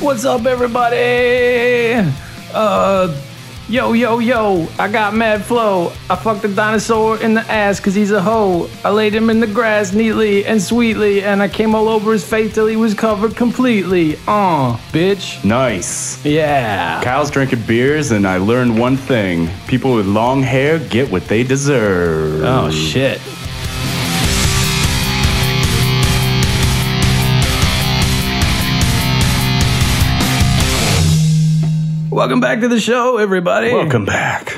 What's up, everybody? Yo, I got mad flow. I fucked a dinosaur in the ass cause he's a hoe. I laid him in the grass neatly and sweetly, and I came all over his face till he was covered completely. Bitch. Nice. Yeah. Kyle's drinking beers, and I learned one thing. People with long hair get what they deserve. Oh, shit. Welcome back to the show, everybody. Welcome back.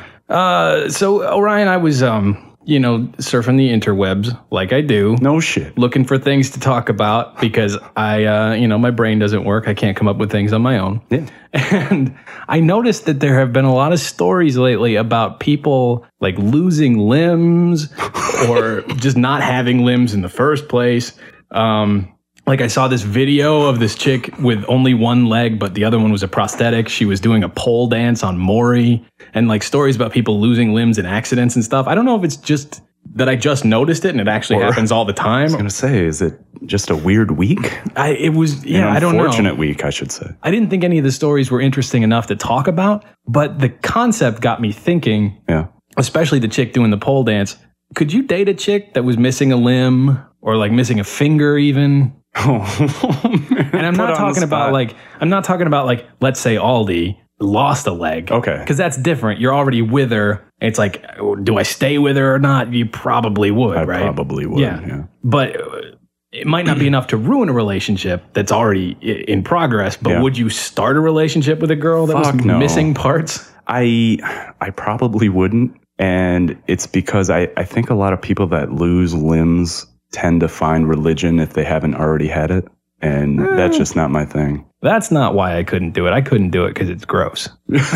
So, Orion, I was, surfing the interwebs like I do. No shit. Looking for things to talk about because my brain doesn't work. I can't come up with things on my own. Yeah. And I noticed that there have been a lot of stories lately about people like losing limbs or just not having limbs in the first place. Like I saw this video of this chick with only one leg, but the other one was a prosthetic. She was doing a pole dance on Maury, and like stories about people losing limbs in accidents and stuff. I don't know if it's just that I just noticed it and it actually happens all the time. I was going to say, is it just a weird week? I don't know. Unfortunate week, I should say. I didn't think any of the stories were interesting enough to talk about, but the concept got me thinking, especially the chick doing the pole dance. Could you date a chick that was missing a limb or like missing a finger even? And I'm not talking about like, let's say Aldi lost a leg. Okay. Because that's different. You're already with her. It's like, do I stay with her or not? You probably would, right? I probably would, yeah. But it might not be enough to ruin a relationship that's already in progress, but would you start a relationship with a girl that was missing parts? I probably wouldn't. And it's because I think a lot of people that lose limbs tend to find religion if they haven't already had it. And that's just not my thing. That's not why I couldn't do it. I couldn't do it because it's gross.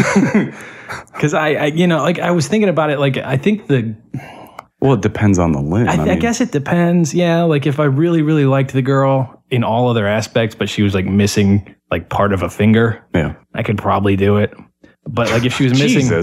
Because I was thinking about it. Like, I think well, it depends on the limb. I guess it depends. Yeah. Like if I really, really liked the girl in all other aspects, but she was like missing like part of a finger. Yeah. I could probably do it. But like if she was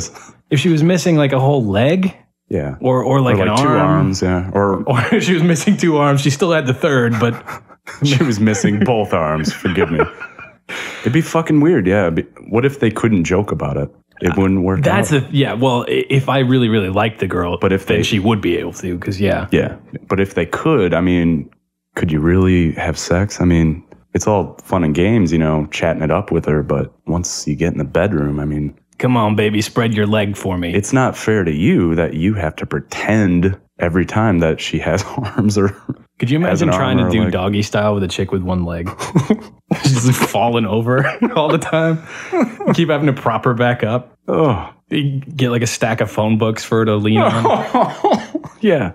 missing like a whole leg. Yeah. Or like an arm. 2 arms, yeah. Or if she was missing 2 arms, she still had the third, but she was missing both arms, forgive me. It'd be fucking weird, yeah. What if they couldn't joke about it? It wouldn't work out. Well, if I really, really liked the girl, then she would be able to, because Yeah, but if they could, I mean, could you really have sex? I mean, it's all fun and games, chatting it up with her, but once you get in the bedroom, I mean... Come on, baby, spread your leg for me. It's not fair to you that you have to pretend every time that she has arms or... Could you imagine trying to do doggy style with a chick with one leg? She's just falling over all the time. You keep having to prop her back up. Oh, you get like a stack of phone books for her to lean on. Yeah.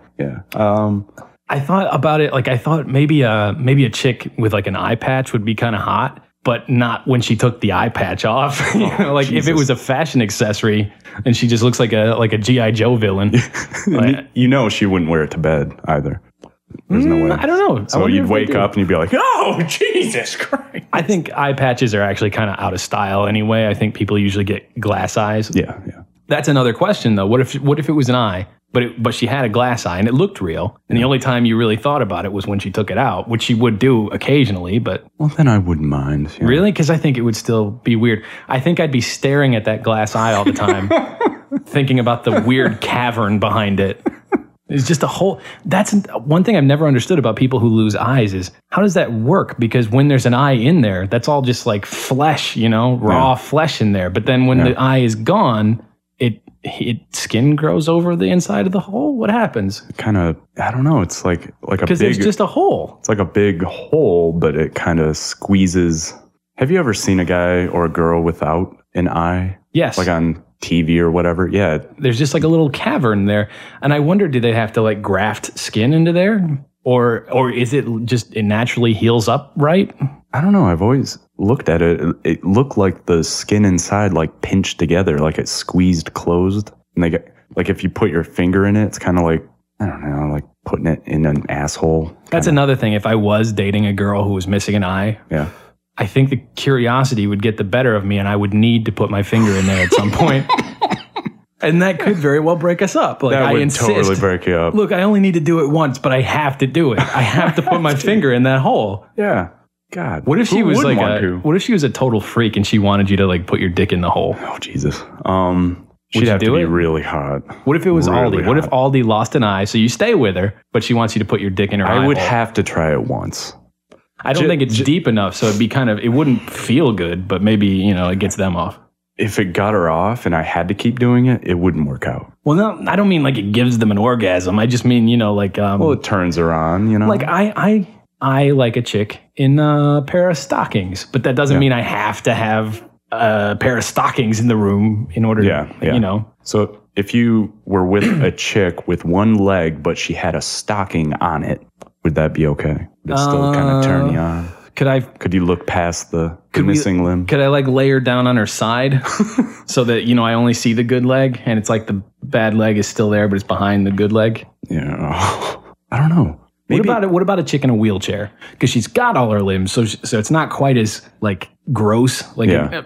I thought about it. Like I thought maybe a chick with like an eye patch would be kind of hot. But not when she took the eye patch off. If it was a fashion accessory and she just looks like a G.I. Joe villain. She wouldn't wear it to bed either. There's no way. I don't know. So you'd wake up and you'd be like, oh, Jesus Christ. I think eye patches are actually kind of out of style anyway. I think people usually get glass eyes. Yeah. That's another question, though. What if it was an eye, but she had a glass eye and it looked real, and the only time you really thought about it was when she took it out, which she would do occasionally, but... Well, then I wouldn't mind. Yeah. Really? Because I think it would still be weird. I think I'd be staring at that glass eye all the time, thinking about the weird cavern behind it. It's just a whole... That's one thing I've never understood about people who lose eyes is, how does that work? Because when there's an eye in there, that's all just like flesh, raw flesh in there. But then when the eye is gone... skin grows over the inside of the hole? What happens? Kind of, I don't know. It's like a big... Because it's just a hole. It's like a big hole, but it kind of squeezes. Have you ever seen a guy or a girl without an eye? Yes. Like on TV or whatever? Yeah. There's just like a little cavern there. And I wonder, do they have to like graft skin into there? Or is it just, it naturally heals up right? I don't know. I've always looked at it. It looked like the skin inside like pinched together, like it squeezed closed. And like if you put your finger in it, it's kind of like, I don't know, like putting it in an asshole. That's another thing. If I was dating a girl who was missing an eye, I think the curiosity would get the better of me and I would need to put my finger in there at some point. And that could very well break us up. Like, that would totally break you up. Look, I only need to do it once, but I have to do it. I have to put my finger in that hole. Yeah. God. What if she who was wouldn't like want to? what if she was a total freak and she wanted you to like put your dick in the hole? Oh, Jesus. Would She'd you have to do be it? really hot. What if it was Really Aldi? What if hot. Aldi lost an eye? So you stay with her, but she wants you to put your dick in her eye I would hole? have to try it once. I don't think it's deep enough, so it'd be it wouldn't feel good, but maybe, you know, it gets them off. If it got her off and I had to keep doing it, it wouldn't work out. Well, no, I don't mean like it gives them an orgasm. I just mean, you know, like Well, it turns her on, you know? like I like a chick in a pair of stockings, but that doesn't mean I have to have a pair of stockings in the room in order to, you know. So if you were with a chick with one leg, but she had a stocking on it, would that be okay? Would it still kind of turn you on? Could you look past the missing limb? Could I like lay her down on her side so that, you know, I only see the good leg and it's like the bad leg is still there, but it's behind the good leg? Yeah. I don't know. Maybe. What about a chick in a wheelchair? Because she's got all her limbs, so it's not quite as like gross, like,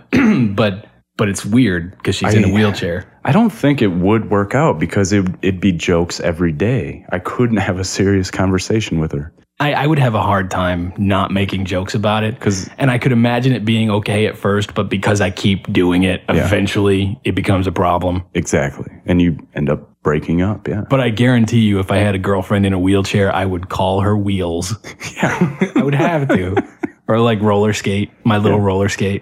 but it's weird because she's in a wheelchair. I don't think it would work out because it'd be jokes every day. I couldn't have a serious conversation with her. I would have a hard time not making jokes about it, and I could imagine it being okay at first, but because I keep doing it, eventually it becomes a problem. Exactly, and you end up breaking up. Yeah, but I guarantee you, if I had a girlfriend in a wheelchair, I would call her Wheels. Yeah, I would have to, or like roller skate, my little roller skate.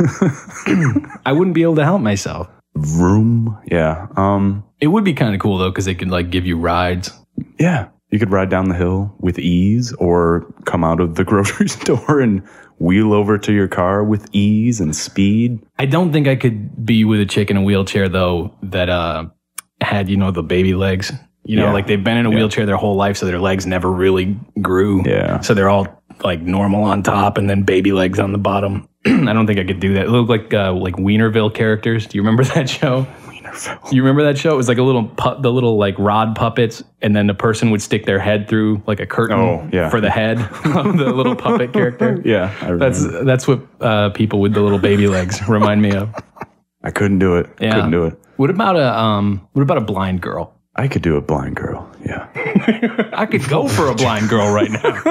I wouldn't be able to help myself. Vroom. Yeah. It would be kind of cool though, because they could like give you rides. Yeah. You could ride down the hill with ease or come out of the grocery store and wheel over to your car with ease and speed. I don't think I could be with a chick in a wheelchair, though, that had, you know, the baby legs. You know, like they've been in a wheelchair their whole life, so their legs never really grew. Yeah. So they're all like normal on top and then baby legs on the bottom. I don't think I could do that. It looked like Wienerville characters. Do you remember that show? You remember that show? It was like the little like rod puppets, and then the person would stick their head through like a curtain for the head of the little puppet character. Yeah, I remember. That's what people with the little baby legs remind me of. I couldn't do it. Yeah. Couldn't do it. What about a blind girl? I could do a blind girl. Yeah. I could go for a blind girl right now.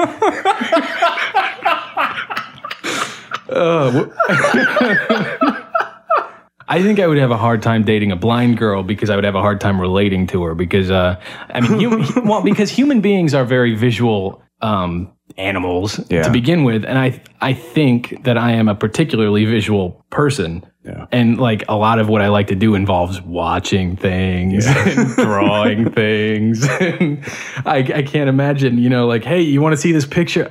I think I would have a hard time dating a blind girl because I would have a hard time relating to her because, because human beings are very visual animals to begin with. And I think that I am a particularly visual person. Yeah. And like a lot of what I like to do involves watching things and drawing things. And I can't imagine, you know, like, hey, you want to see this picture?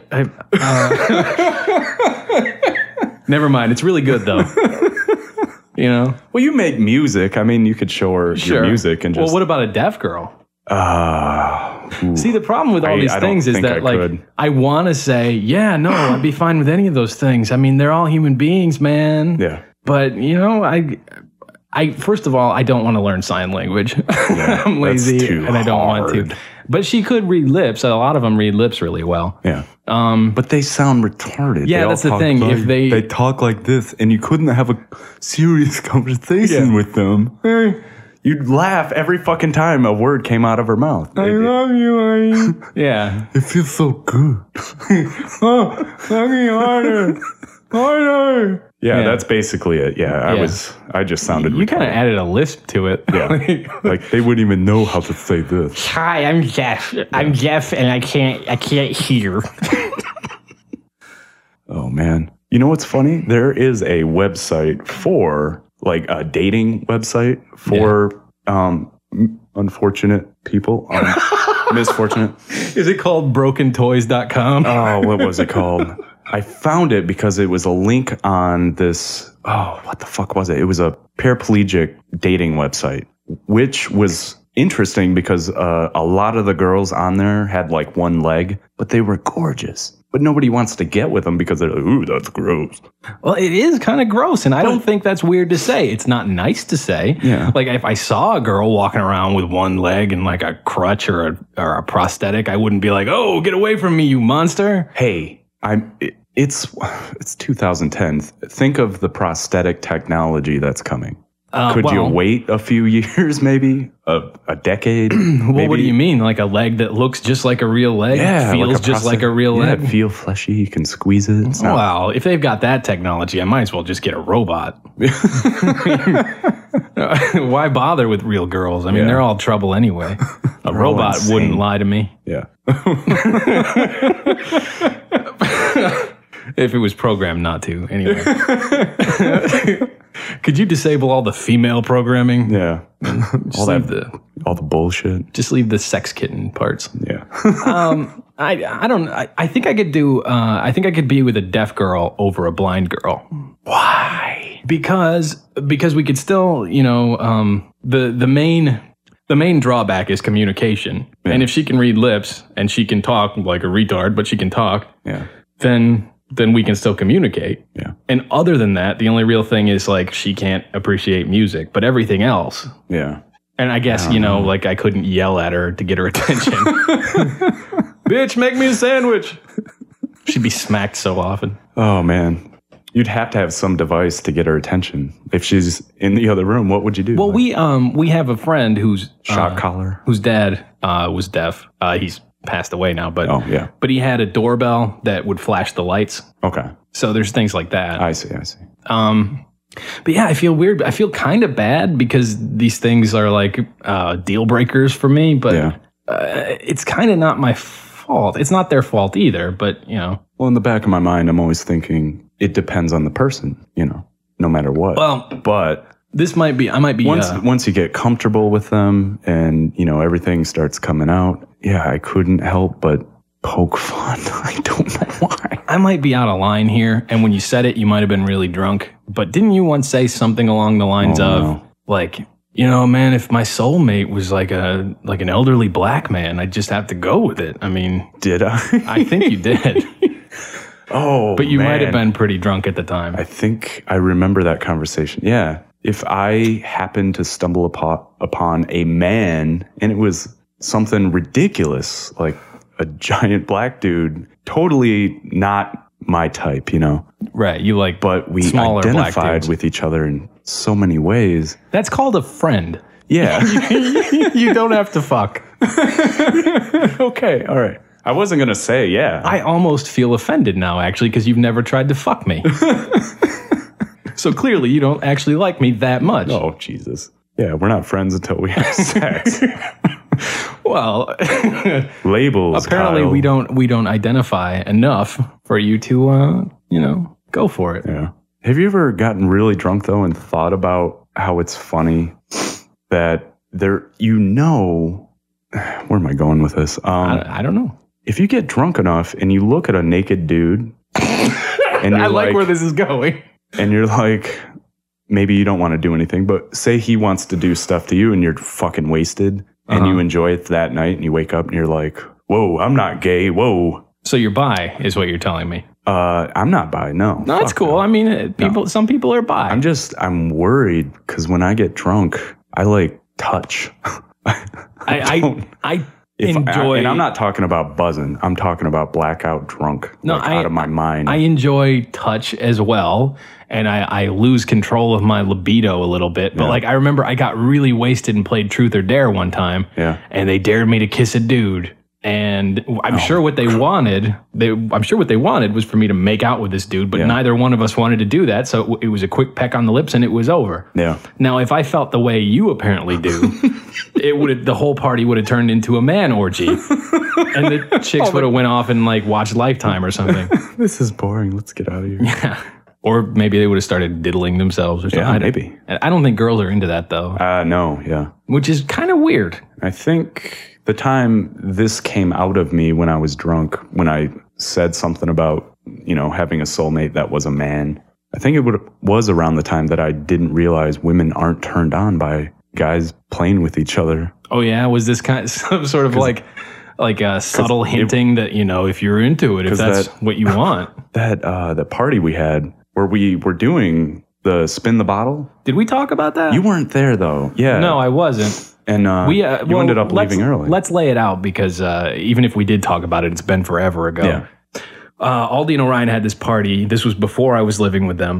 Never mind. It's really good though. You know? Well, you make music. I mean, you could show her your music and just... Well, what about a deaf girl? Ooh. See, the problem with all these things is that, I want to say, yeah, no, I'd be fine with any of those things. I mean, they're all human beings, man. Yeah. But, you know, I first of all, I don't want to learn sign language. Yeah, I'm lazy and I don't want hard. to. But she could read lips. A lot of them read lips really well. Yeah. But they sound retarded. Yeah, that's the thing. If they talk like this and you couldn't have a serious conversation with them, you'd laugh every fucking time a word came out of her mouth. I love you, honey. Yeah. It feels so good. Oh, let me harder. Harder. Yeah, that's basically it. Yeah, I just sounded You kind of added a lisp to it. Yeah. Like they wouldn't even know how to say this. Hi, I'm Jeff. I'm Jeff and I can't hear. Oh man. You know what's funny? There is a website for like a dating website for unfortunate people. Misfortunate. Is it called brokentoys.com? Oh, what was it called? I found it because it was a link on this. Oh, what the fuck was it? It was a paraplegic dating website, which was interesting because a lot of the girls on there had like one leg, but they were gorgeous. But nobody wants to get with them because they're like, ooh, that's gross. Well, it is kind of gross, and I don't think that's weird to say. It's not nice to say. Yeah. Like, if I saw a girl walking around with one leg and like a crutch or a prosthetic, I wouldn't be like, oh, get away from me, you monster. Hey, it's 2010. Think of the prosthetic technology that's coming. Could you wait a few years, maybe a decade? Well, what do you mean? Like a leg that looks just like a real leg? Feels just like a real leg? Feel fleshy. You can squeeze it. Well, if they've got that technology, I might as well just get a robot. Why bother with real girls? I mean, they're all trouble anyway. A robot wouldn't lie to me. Yeah. If it was programmed not to, anyway. Could you disable all the female programming? Yeah. All the bullshit. Just leave the sex kitten parts. Yeah. I think I could do. I think I could be with a deaf girl over a blind girl. Why? Because we could still, the main drawback is communication. Yeah. And if she can read lips and she can talk like a retard, but she can talk, then we can still communicate. Yeah. And other than that, the only real thing is like she can't appreciate music, but everything else. Yeah. And I guess, like I couldn't yell at her to get her attention. Bitch, make me a sandwich. She'd be smacked so often. Oh, man. You'd have to have some device to get her attention. If she's in the other room, what would you do? Well, we have a friend who's shock collar, whose dad was deaf. He's passed away now, but but he had a doorbell that would flash the lights. Okay. So there's things like that. I see. But yeah, I feel weird. I feel kind of bad because these things are like deal breakers for me, but it's kind of not my fault. It's not their fault either, but Well, in the back of my mind, I'm always thinking it depends on the person, no matter what. Well, but I might be once you get comfortable with them and everything starts coming out. Yeah, I couldn't help but poke fun. I don't know why. I might be out of line here, and when you said it, you might have been really drunk. But didn't you once say something along the lines of like, man, if my soulmate was like an elderly black man, I'd just have to go with it. I mean, did I? I think you did. Oh, but you might have been pretty drunk at the time. I think I remember that conversation. Yeah. If I happened to stumble upon a man and it was something ridiculous, like a giant black dude, totally not my type, Right. You like but we identified with each other in so many ways. That's called a friend. Yeah. You don't have to fuck. Okay. All right. I wasn't going to say, yeah. I almost feel offended now, actually, because you've never tried to fuck me. So clearly you don't actually like me that much. Oh, Jesus. Yeah, we're not friends until we have sex. Well, labels. Apparently, Kyle. we don't identify enough for you to go for it. Yeah. Have you ever gotten really drunk though and thought about how it's funny that where am I going with this? I don't know. If you get drunk enough and you look at a naked dude, and I like where this is going, and you're like, maybe you don't want to do anything, but say he wants to do stuff to you and you're fucking wasted and you enjoy it that night and you wake up and you're like, whoa, I'm not gay. Whoa. So you're bi is what you're telling me. I'm not bi. No, that's cool. No. I mean, some people are bi. I'm worried because when I get drunk, I like touch. I enjoy, and I'm not talking about buzzing. I'm talking about blackout drunk, out of my mind. I enjoy touch as well, and I lose control of my libido a little bit. But I remember I got really wasted and played Truth or Dare one time, and they dared me to kiss a dude. And I'm sure what they wanted was for me to make out with this dude, but neither one of us wanted to do that. So it was a quick peck on the lips and it was over. Yeah. Now, if I felt the way you apparently do, the whole party would have turned into a man orgy, and the chicks would have went off and watched Lifetime or something. This is boring. Let's get out of here. Yeah. Or maybe they would have started diddling themselves or something. Yeah, maybe. I don't think girls are into that though. No. Yeah. Which is kind of weird. I think the time this came out of me when I was drunk, when I said something about, having a soulmate that was a man, I think it was around the time that I didn't realize women aren't turned on by guys playing with each other. Oh yeah? Was this kind of some sort of like a subtle hinting that, if you're into it, if that's what you want? That party we had where we were doing the spin the bottle. Did we talk about that? You weren't there though. Yeah. No, I wasn't. And you ended up leaving early. Let's lay it out because even if we did talk about it, it's been forever ago. Yeah. Aldi and Orion had this party. This was before I was living with them.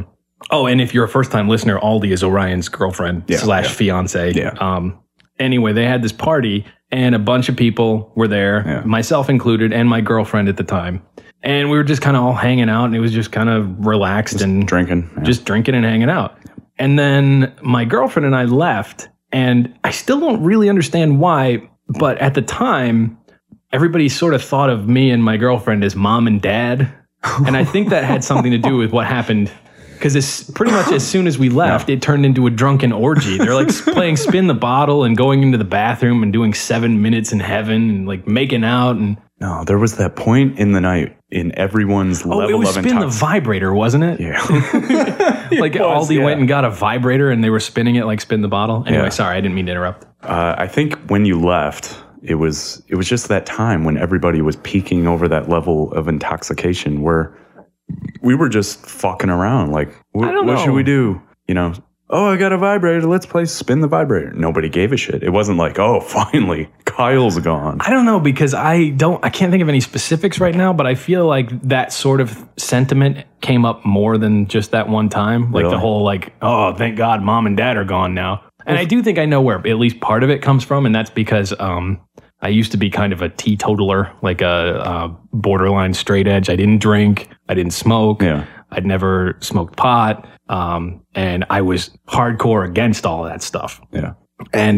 Oh, and if you're a first-time listener, Aldi is Orion's girlfriend / fiance. Yeah. Anyway, they had this party, and a bunch of people were there, myself included, and my girlfriend at the time. And we were just kind of all hanging out, and it was just kind of relaxed and drinking. Just drinking and hanging out. And then my girlfriend and I left, and I still don't really understand why, but at the time, everybody sort of thought of me and my girlfriend as mom and dad. And I think that had something to do with what happened. Because it's pretty much as soon as we left, it turned into a drunken orgy. They're like playing spin the bottle and going into the bathroom and doing 7 minutes in heaven and like making out. And no, there was that point in the night in everyone's level of it was spin the vibrator, wasn't it? Yeah. Like Aldi went and got a vibrator and they were spinning it like spin the bottle. Anyway, sorry, I didn't mean to interrupt. I think when you left, it was just that time when everybody was peaking over that level of intoxication where we were just fucking around. Like, what should we do? You know, oh, I got a vibrator. Let's play spin the vibrator. Nobody gave a shit. It wasn't like, oh, finally, Kyle's gone. I don't know because I can't think of any specifics right now, but I feel like that sort of sentiment came up more than just that one time. Like the whole like, oh, thank God mom and dad are gone now. And I do think I know where at least part of it comes from. And that's because, I used to be kind of a teetotaler, like a borderline straight edge. I didn't drink. I didn't smoke. Yeah. I'd never smoked pot. And I was hardcore against all of that stuff. Yeah. And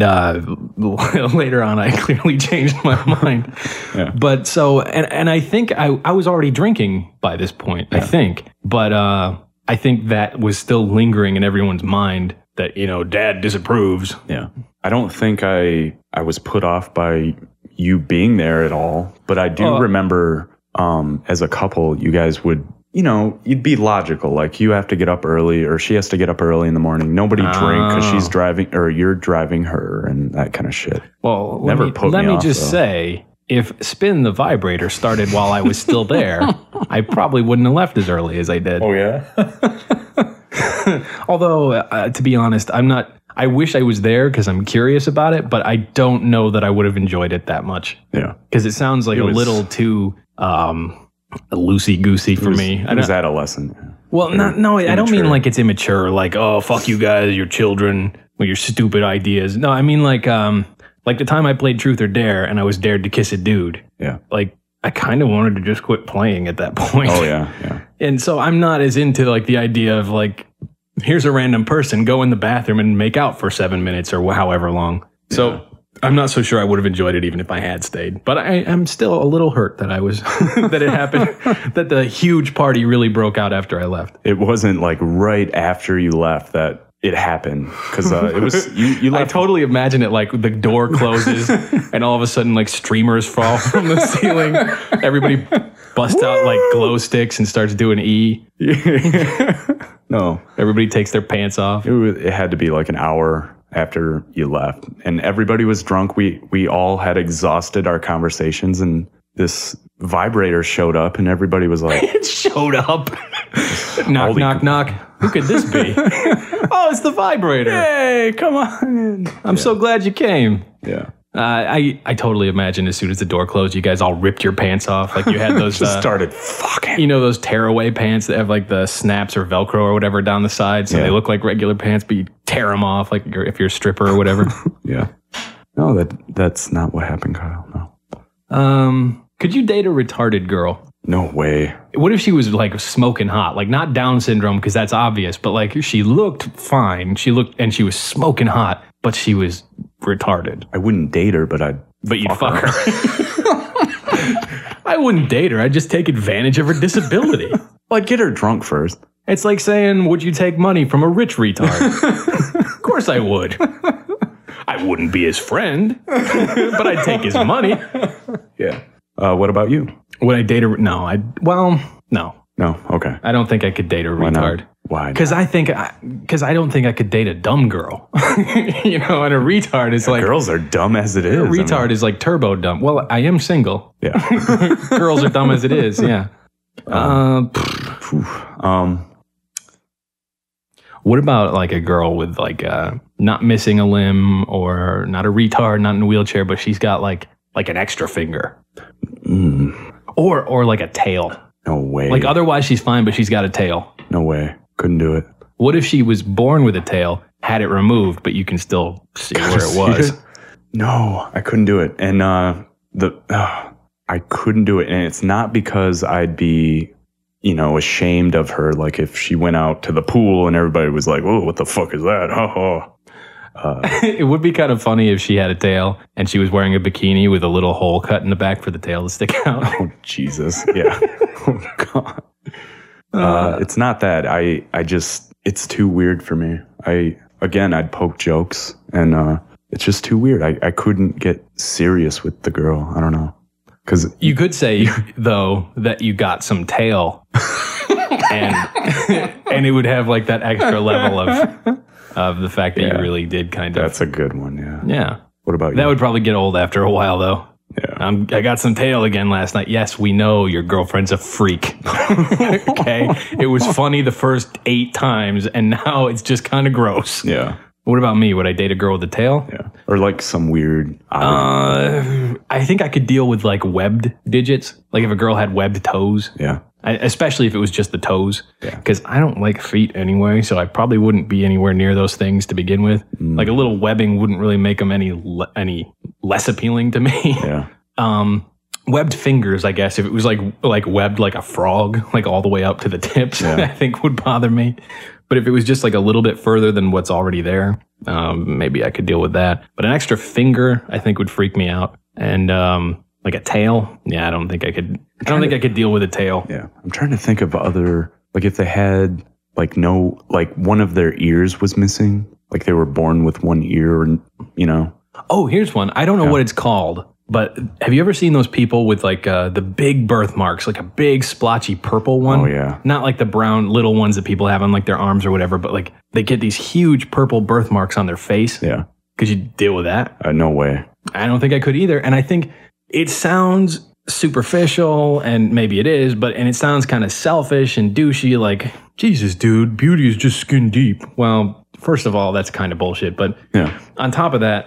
later on, I clearly changed my mind. Yeah. But so, and I think I was already drinking by this point, I think. But I think that was still lingering in everyone's mind that, you know, dad disapproves. Yeah. I don't think I was put off by you being there at all, but I do remember as a couple, you guys would, you know, you'd be logical. Like you have to get up early or she has to get up early in the morning. Nobody drink because she's driving or you're driving her and that kind of shit. Well, let me just say, if Spin the Vibrator started while I was still there, I probably wouldn't have left as early as I did. Oh, yeah? Although, to be honest, I wish I was there because I'm curious about it, but I don't know that I would have enjoyed it that much. Yeah. Because it sounds like a little too loosey-goosey for me. It was adolescent. Well, I don't mean like it's immature, like, oh, fuck you guys, your children, with your stupid ideas. No, I mean like the time I played Truth or Dare and I was dared to kiss a dude. Yeah. Like, I kind of wanted to just quit playing at that point. Oh, yeah, yeah. And so I'm not as into like the idea of like, here's a random person, go in the bathroom and make out for 7 minutes or however long. Yeah. So I'm not so sure I would have enjoyed it even if I had stayed. But I am still a little hurt that I was, that it happened, that the huge party really broke out after I left. It wasn't like right after you left that it happened because it was you left. I totally imagine it like the door closes and all of a sudden like streamers fall from the ceiling. Everybody busts out like glow sticks and starts doing E. No, everybody takes their pants off. It had to be like an hour after you left, and everybody was drunk. We all had exhausted our conversations, and this vibrator showed up, and everybody was like, "It showed up." Knock, knock, knock. Who could this be? Oh, it's the vibrator. Hey, come on. I'm so glad you came. Yeah. I totally imagine as soon as the door closed, you guys all ripped your pants off. Like you had those... Just started fucking. You know those tearaway pants that have like the snaps or Velcro or whatever down the side? So they look like regular pants, but you tear them off like if you're a stripper or whatever. Yeah. No, that's not what happened, Kyle. No. Could you date a retarded girl? No way. What if she was like smoking hot? Like not Down syndrome because that's obvious, but like she looked fine. She was smoking hot, but she was retarded. I wouldn't date her, but you'd fuck her. I wouldn't date her. I'd just take advantage of her disability. Well, I'd get her drunk first. It's like saying, would you take money from a rich retard? Of course I would. I wouldn't be his friend, but I'd take his money. Yeah. What about you? Would I date a... No, no. No, okay. I don't think I could date a retard. Why? Because I don't think I could date a dumb girl. You know, and a retard is like... Girls are dumb as it is. A retard is like turbo dumb. Well, I am single. Yeah. Girls are dumb as it is, yeah. What about like a girl with like not missing a limb or not a retard, not in a wheelchair, but she's got like an extra finger? Or like a tail. No way. Like otherwise she's fine, but she's got a tail. No way. Couldn't do it. What if she was born with a tail, had it removed, but you can still see where it was? No, I couldn't do it. And I couldn't do it. And it's not because I'd be, ashamed of her. Like if she went out to the pool and everybody was like, "Oh, what the fuck is that?" It would be kind of funny if she had a tail and she was wearing a bikini with a little hole cut in the back for the tail to stick out. Oh, Jesus. Yeah. Oh, God. It's not that. I just, it's too weird for me. I'd poke jokes and it's just too weird. I couldn't get serious with the girl. I don't know. Because you could say, though, that you got some tail and it would have like that extra level of the fact that you really did kind of. That's a good one, yeah. Yeah. What about you? That would probably get old after a while, though. Yeah. I got some tail again last night. Yes, we know your girlfriend's a freak. Okay? It was funny the first 8 times, and now it's just kind of gross. Yeah. What about me? Would I date a girl with a tail? Yeah. Or like some weird... I think I could deal with like webbed digits. Like if a girl had webbed toes. Yeah. Especially if it was just the toes. Yeah. Because I don't like feet anyway, so I probably wouldn't be anywhere near those things to begin with. Like a little webbing wouldn't really make them any less appealing to me. Yeah. Webbed fingers, I guess, if it was like webbed like a frog, like all the way up to the tips, I think would bother me. But if it was just like a little bit further than what's already there, maybe I could deal with that. But an extra finger, I think, would freak me out. And like a tail, I don't think I could. I don't think I could deal with a tail. Yeah, I'm trying to think of other, like if they had like one of their ears was missing, like they were born with one ear, Oh, here's one. I don't know what it's called. But have you ever seen those people with like the big birthmarks, like a big splotchy purple one? Oh, yeah. Not like the brown little ones that people have on like their arms or whatever, but like they get these huge purple birthmarks on their face. Yeah. Could you deal with that? No way. I don't think I could either. And I think it sounds superficial, and maybe it is, and it sounds kind of selfish and douchey, like, Jesus, dude, beauty is just skin deep. Well, first of all, that's kind of bullshit. But on top of that,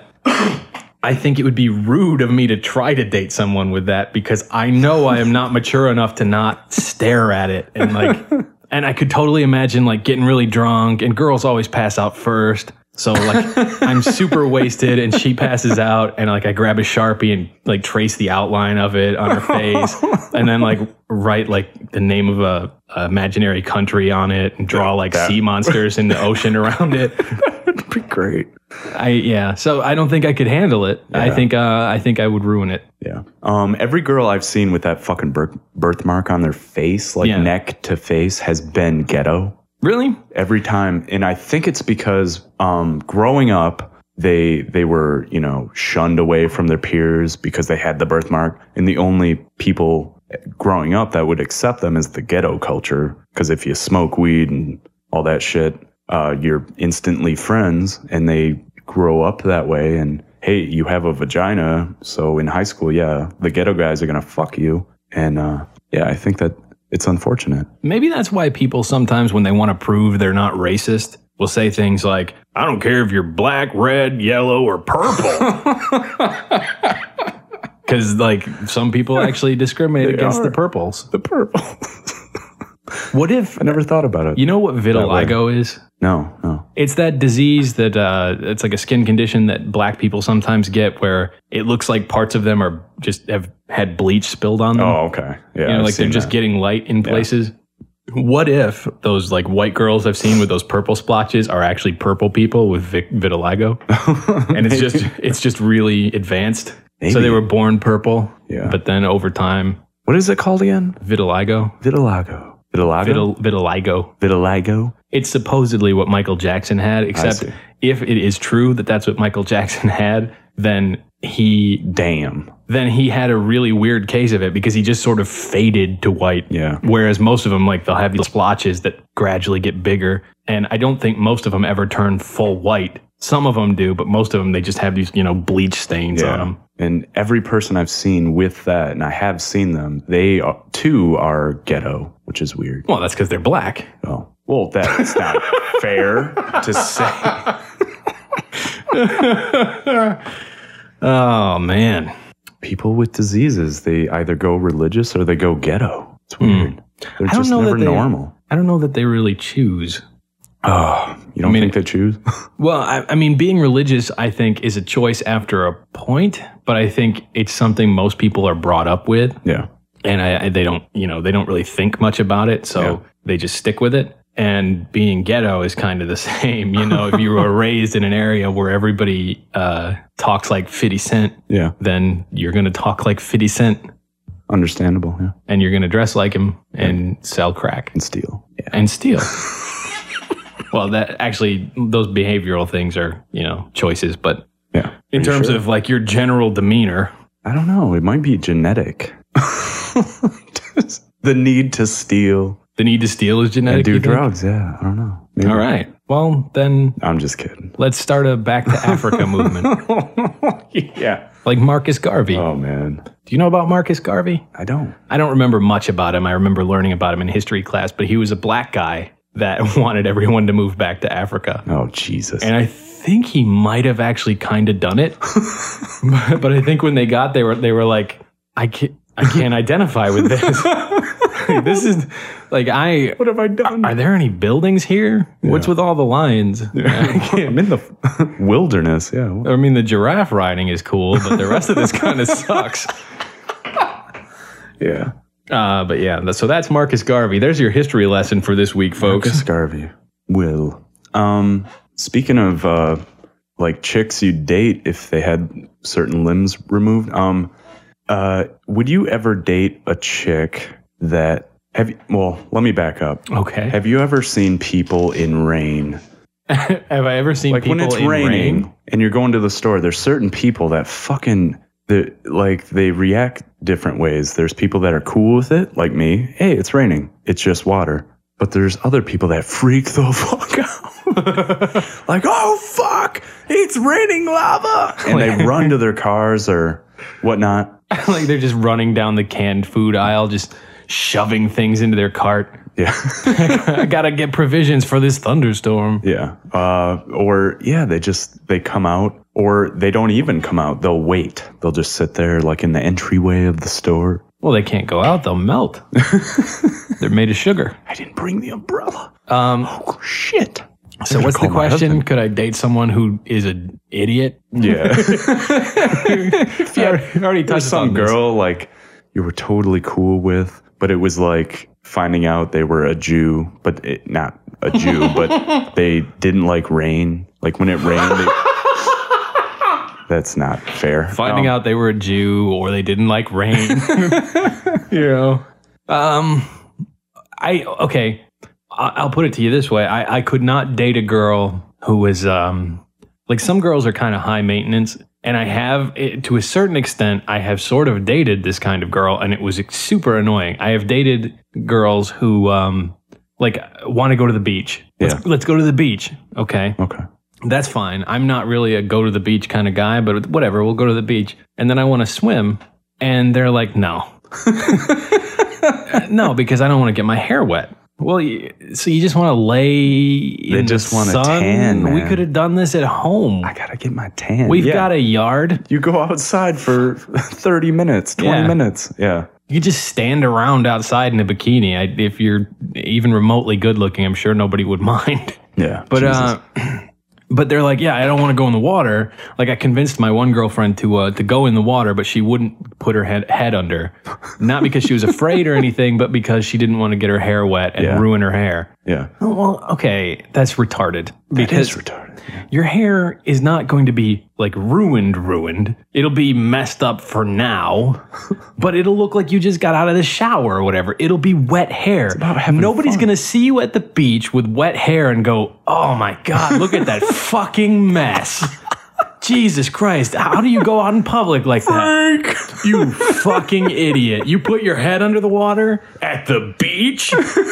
I think it would be rude of me to try to date someone with that, because I know I am not mature enough to not stare at it. And like, and I could totally imagine like getting really drunk, and girls always pass out first. So like I'm super wasted and she passes out, and like I grab a Sharpie and like trace the outline of it on her face, and then like write like the name of a imaginary country on it and draw like sea monsters in the ocean around it. That'd be great. So I don't think I could handle it. Yeah. I think I would ruin it. Yeah. Every girl I've seen with that fucking birthmark on their face, like neck to face, has been ghetto. Really? Every time. And I think it's because growing up, they were, shunned away from their peers because they had the birthmark. And the only people growing up that would accept them is the ghetto culture. Because if you smoke weed and all that shit, you're instantly friends, and they grow up that way. And hey, you have a vagina. So in high school, the ghetto guys are going to fuck you. And I think that it's unfortunate. Maybe that's why people sometimes, when they want to prove they're not racist, will say things like, I don't care if you're black, red, yellow, or purple. Because like some people actually discriminate against the purples. The purple. What if... I never thought about it. You know what vitiligo is? No. It's that disease that it's like a skin condition that black people sometimes get, where it looks like parts of them are just have had bleach spilled on them. Oh, okay. Yeah, like they're just getting light in places. What if those like white girls I've seen with those purple splotches are actually purple people with vitiligo? And it's just really advanced. Maybe. So they were born purple, but then over time... What is it called again? Vitiligo. Vitiligo. It's supposedly what Michael Jackson had, except if it is true that that's what Michael Jackson had, then he had a really weird case of it, because he just sort of faded to white. Yeah. Whereas most of them, like, they'll have these splotches that gradually get bigger. And I don't think most of them ever turn full white. Some of them do, but most of them, they just have these, bleach stains on them. And every person I've seen with that, and I have seen them, they too are ghetto, which is weird. Well, that's because they're black. Oh, well, that's not fair to say. Oh, man. People with diseases, they either go religious or they go ghetto. It's weird. They're just never normal. I don't know that they really choose. Oh, you don't think they choose? Well, I mean, being religious, I think, is a choice after a point, but I think it's something most people are brought up with. Yeah. And they don't really think much about it, so they just stick with it. And being ghetto is kind of the same. If you were raised in an area where everybody talks like 50 Cent, then you're going to talk like 50 Cent. Understandable, yeah. And you're going to dress like him and sell crack. And steal. Yeah. And steal. Well, those behavioral things are, choices. But in terms of like your general demeanor. I don't know. It might be genetic. The need to steal. The need to steal is genetic. And do drugs, yeah. I don't know. Maybe. All right. Well, then. I'm just kidding. Let's start a Back to Africa movement. Yeah. Like Marcus Garvey. Oh, man. Do you know about Marcus Garvey? I don't. I don't remember much about him. I remember learning about him in history class, but he was a black guy that wanted everyone to move back to Africa. Oh, Jesus. And I think he might have actually kind of done it. But I think when they got there, they were like, I can't identify with this. This is like, what have I done? Are there any buildings here? Yeah. What's with all the lions? Yeah. I'm in the wilderness. Yeah. I mean, the giraffe riding is cool, but the rest of this kind of sucks. Yeah. But yeah, so that's Marcus Garvey. There's your history lesson for this week, folks. Marcus Garvey. Will. Speaking of like chicks you date if they had certain limbs removed, would you ever date a chick that let me back up. Okay. Have you ever seen people in rain? Have I ever seen people when it's in raining rain? And you're going to the store? There's certain people that they react different ways. There's people that are cool with it, like me. Hey, it's raining. It's just water. But there's other people that freak the fuck out. Like, oh, fuck, it's raining lava. And they run to their cars or whatnot. Like they're just running down the canned food aisle, just shoving things into their cart. Yeah. I gotta get provisions for this thunderstorm. Yeah. They come out, or they don't even come out. They'll wait. They'll just sit there like in the entryway of the store. Well, they can't go out. They'll melt. They're made of sugar. I didn't bring the umbrella. Oh, shit. So what's the question? Could I date someone who is an idiot? Yeah. I already touched some girl like you were totally cool with, but it was like finding out they were a Jew, but not a Jew, but they didn't like rain. Like when it rained, that's not fair. Finding out they were a Jew or they didn't like rain. I'll put it to you this way. I could not date a girl who was, like some girls are kind of high maintenance. And I have, to a certain extent, I have sort of dated this kind of girl, and it was super annoying. I have dated girls who, like, want to go to the beach. Let's go to the beach. Okay. That's fine. I'm not really a go to the beach kind of guy, but whatever, we'll go to the beach. And then I want to swim, and they're like, no. No, because I don't want to get my hair wet. Well, so you just want to lay in the sun? Want a tan, man. We could have done this at home. I got to get my tan. We've got a yard. You go outside for 30 minutes, 20 minutes. Yeah. You just stand around outside in a bikini. If you're even remotely good looking, I'm sure nobody would mind. Yeah. But they're like, yeah, I don't want to go in the water. Like I convinced my one girlfriend to go in the water, but she wouldn't put her head under. Not because she was afraid or anything, but because she didn't want to get her hair wet and ruin her hair. Yeah. Oh, well, okay, that's retarded. Because that is retarded. Your hair is not going to be like ruined. It'll be messed up for now, but it'll look like you just got out of the shower or whatever. It'll be wet hair. Nobody's going to see you at the beach with wet hair and go, oh my God, look at that fucking mess. Jesus Christ. How do you go out in public like that? You fucking idiot. You put your head under the water at the beach?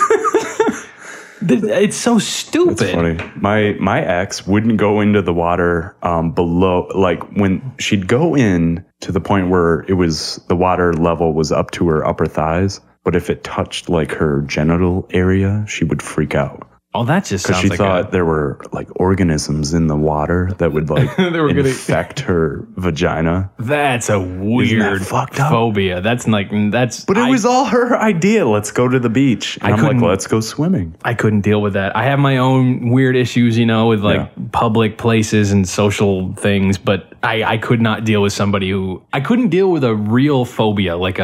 It's so stupid. That's funny. My ex wouldn't go into the water below, like when she'd go in to the point where it was the water level was up to her upper thighs, but if it touched like her genital area, she would freak out. Oh, that just because sounds she like thought there were like organisms in the water that would like They were gonna- infect her vagina. that's a weird fucked up? phobia. That's like But it was all her idea. Let's go to the beach. And I'm like, couldn't- let's go swimming. I couldn't deal with that. I have my own weird issues, with like Yeah. public places and social things, but I could not deal with somebody who I couldn't deal with a real phobia, like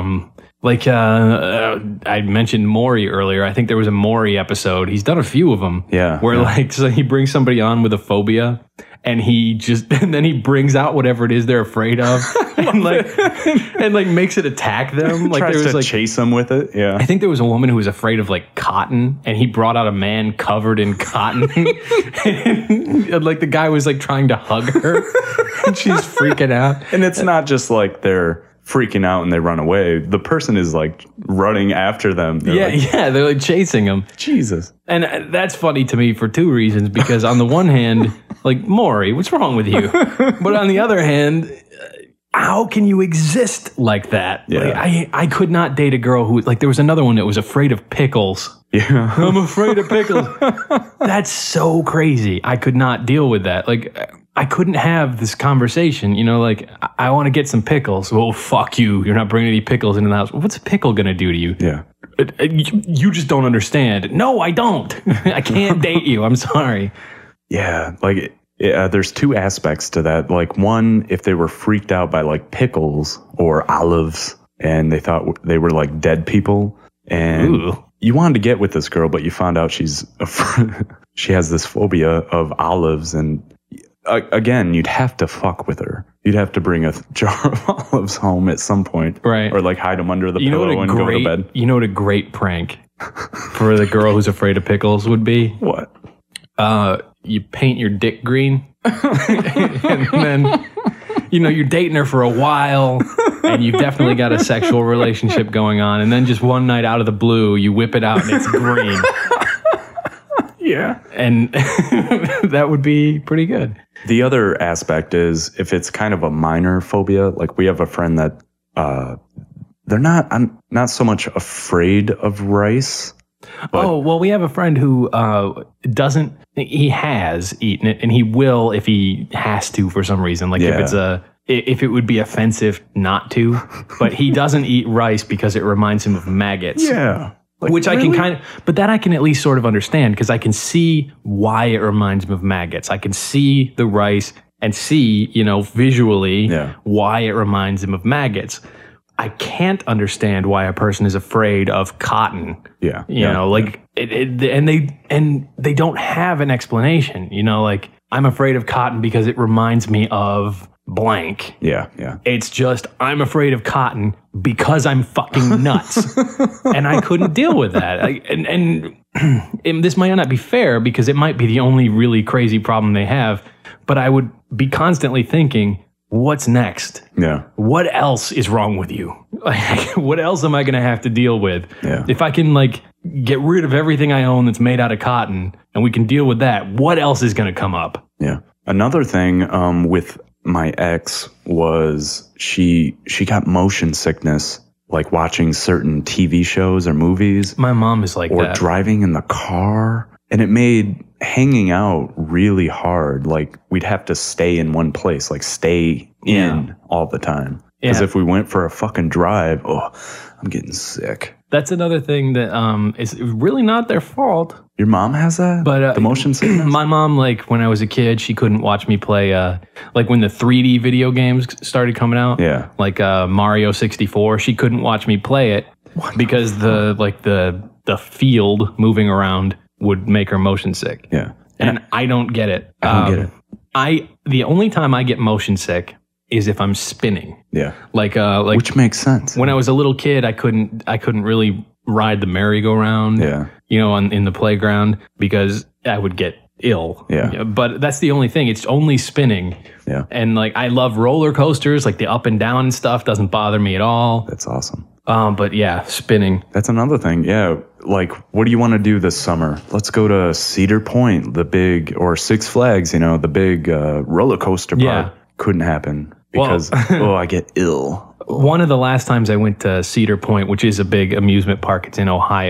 I mentioned Maury earlier. I think there was a Maury episode. He's done a few of them. Yeah, Where yeah. so he brings somebody on with a phobia and and then he brings out whatever it is they're afraid of and makes it attack them. Like Tries there was to like chase them with it. Yeah. I think there was a woman who was afraid of like cotton, and he brought out a man covered in cotton. and like the guy was like trying to hug her, and she's freaking out. And it's not just like they're freaking out and they run away. The person is like running after them. They're like, They're like chasing him. Jesus. And that's funny to me for two reasons. Because on the one hand, like, Maury, what's wrong with you? But on the other hand, how can you exist like that? Yeah. Like, I could not date a girl who, like, there was another one that was afraid of pickles. Yeah. I'm afraid of pickles. That's so crazy. I could not deal with that. Like, I couldn't have this conversation, like, I want to get some pickles. Well, fuck you. You're not bringing any pickles into the house. What's a pickle going to do to you? Yeah. You just don't understand. No, I don't. I can't date you. I'm sorry. Yeah. Like, there's two aspects to that. Like, one, if they were freaked out by like pickles or olives and they thought they were like dead people, and Ooh. you wanted to get with this girl, but you found out she has this phobia of olives, and again, you'd have to fuck with her. You'd have to bring a jar of olives home at some point. Right. Or like hide them under the pillow and go to bed. You know what a great prank for the girl who's afraid of pickles would be? What? You paint your dick green. And then, you're dating her for a while and you've definitely got a sexual relationship going on. And then just one night out of the blue, you whip it out and it's green. Yeah. And that would be pretty good. The other aspect is if it's kind of a minor phobia, like we have a friend that I'm not so much afraid of rice. But we have a friend who he has eaten it and he will if he has to for some reason. Like if it would be offensive not to, but he doesn't eat rice because it reminds him of maggots. yeah. Like, Which really? I can but that I can at least sort of understand because I can see why it reminds me of maggots. I can see the rice and see, visually why it reminds him of maggots. I can't understand why a person is afraid of cotton. Yeah. And they don't have an explanation. Like I'm afraid of cotton because it reminds me of blank. Yeah. Yeah. It's just, I'm afraid of cotton because I'm fucking nuts. And I couldn't deal with that. And this might not be fair because it might be the only really crazy problem they have. But I would be constantly thinking, what's next? Yeah. What else is wrong with you? Like, what else am I going to have to deal with? Yeah. If I can get rid of everything I own that's made out of cotton and we can deal with that, what else is going to come up? Yeah. Another thing with my ex was she got motion sickness, like watching certain TV shows or movies. My mom is like or that. driving in the car. And it made hanging out really hard. Like we'd have to stay in one place, like stay in all the time. Because if we went for a fucking drive, I'm getting sick. That's another thing that is really not their fault. Your mom has that? But the motion sickness? My mom, when I was a kid, she couldn't watch me play, when the 3D video games started coming out. Yeah. Like Mario 64, she couldn't watch me play it because the field moving around would make her motion sick. Yeah. And I don't get it. I don't get it. The only time I get motion sick is if I'm spinning. Yeah. Like which makes sense. When I was a little kid, I couldn't really ride the merry-go-round. Yeah. In the playground because I would get ill. Yeah. But that's the only thing. It's only spinning. Yeah. And I love roller coasters, like the up and down and stuff doesn't bother me at all. That's awesome. But yeah, spinning. That's another thing. Yeah. Like, what do you want to do this summer? Let's go to Cedar Point, or Six Flags, the big roller coaster park. Yeah. Couldn't happen because, I get ill. One of the last times I went to Cedar Point, which is a big amusement park, it's in Ohio,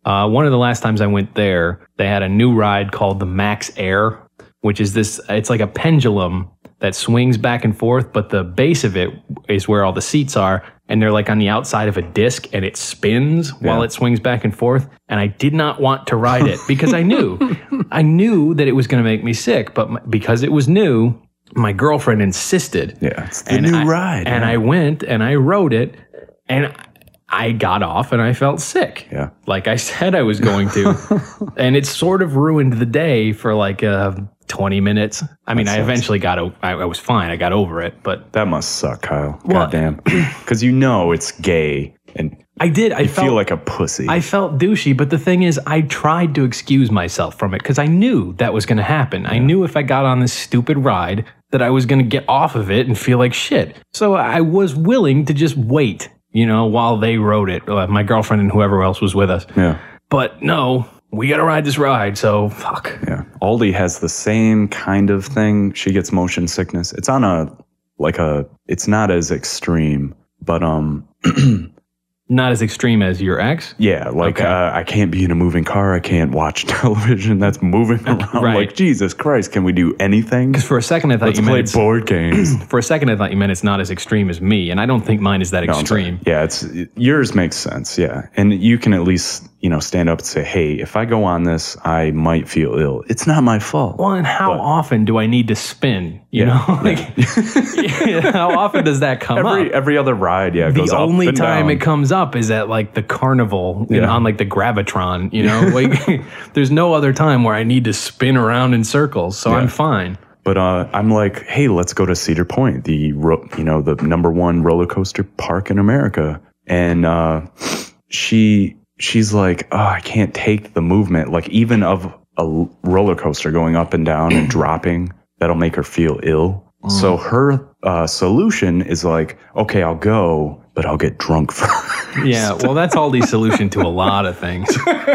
One of the last times I went there, they had a new ride called the Max Air, which is it's like a pendulum that swings back and forth, but the base of it is where all the seats are, and they're like on the outside of a disc, and it spins while it swings back and forth. And I did not want to ride it because I knew that it was going to make me sick, but because it was new, my girlfriend insisted. Yeah, it's the new ride. And I went and I rode it, and I got off and I felt sick. Yeah. Like I said I was going to. And it sort of ruined the day for like 20 minutes. I mean, I eventually I was fine. I got over it, but. That must suck, Kyle. Goddamn. Because you know it's gay and I did. I feel like a pussy. I felt douchey, but the thing is, I tried to excuse myself from it because I knew that was going to happen. Yeah. I knew if I got on this stupid ride that I was going to get off of it and feel like shit. So I was willing to just wait. While they rode it, my girlfriend and whoever else was with us. Yeah. But no, we got to ride this ride, so fuck. Yeah. Aldi has the same kind of thing. She gets motion sickness. It's on it's not as extreme, but not as extreme as your ex? Yeah, I can't be in a moving car. I can't watch television that's moving around. Right. Like, Jesus Christ, can we do anything? Because for a second I thought Let's play board games. For a second I thought you meant it's not as extreme as me, and I don't think mine is that extreme. Yeah, yours makes sense, yeah. And you can at least, stand up and say, hey, if I go on this, I might feel ill. It's not my fault. Well, and how often do I need to spin? How often does that come up? Every other ride, goes up. The only and time down. It comes up is at like the carnival on like the Gravitron, like there's no other time where I need to spin around in circles, so I'm fine. But I'm like, hey, let's go to Cedar Point, the #1 roller coaster park in America. And she's like, oh, I can't take the movement, like even of a roller coaster going up and down and dropping. That'll make her feel ill. So her solution is like, okay, I'll go, but I'll get drunk first. Yeah, well, that's Aldi's solution to a lot of things.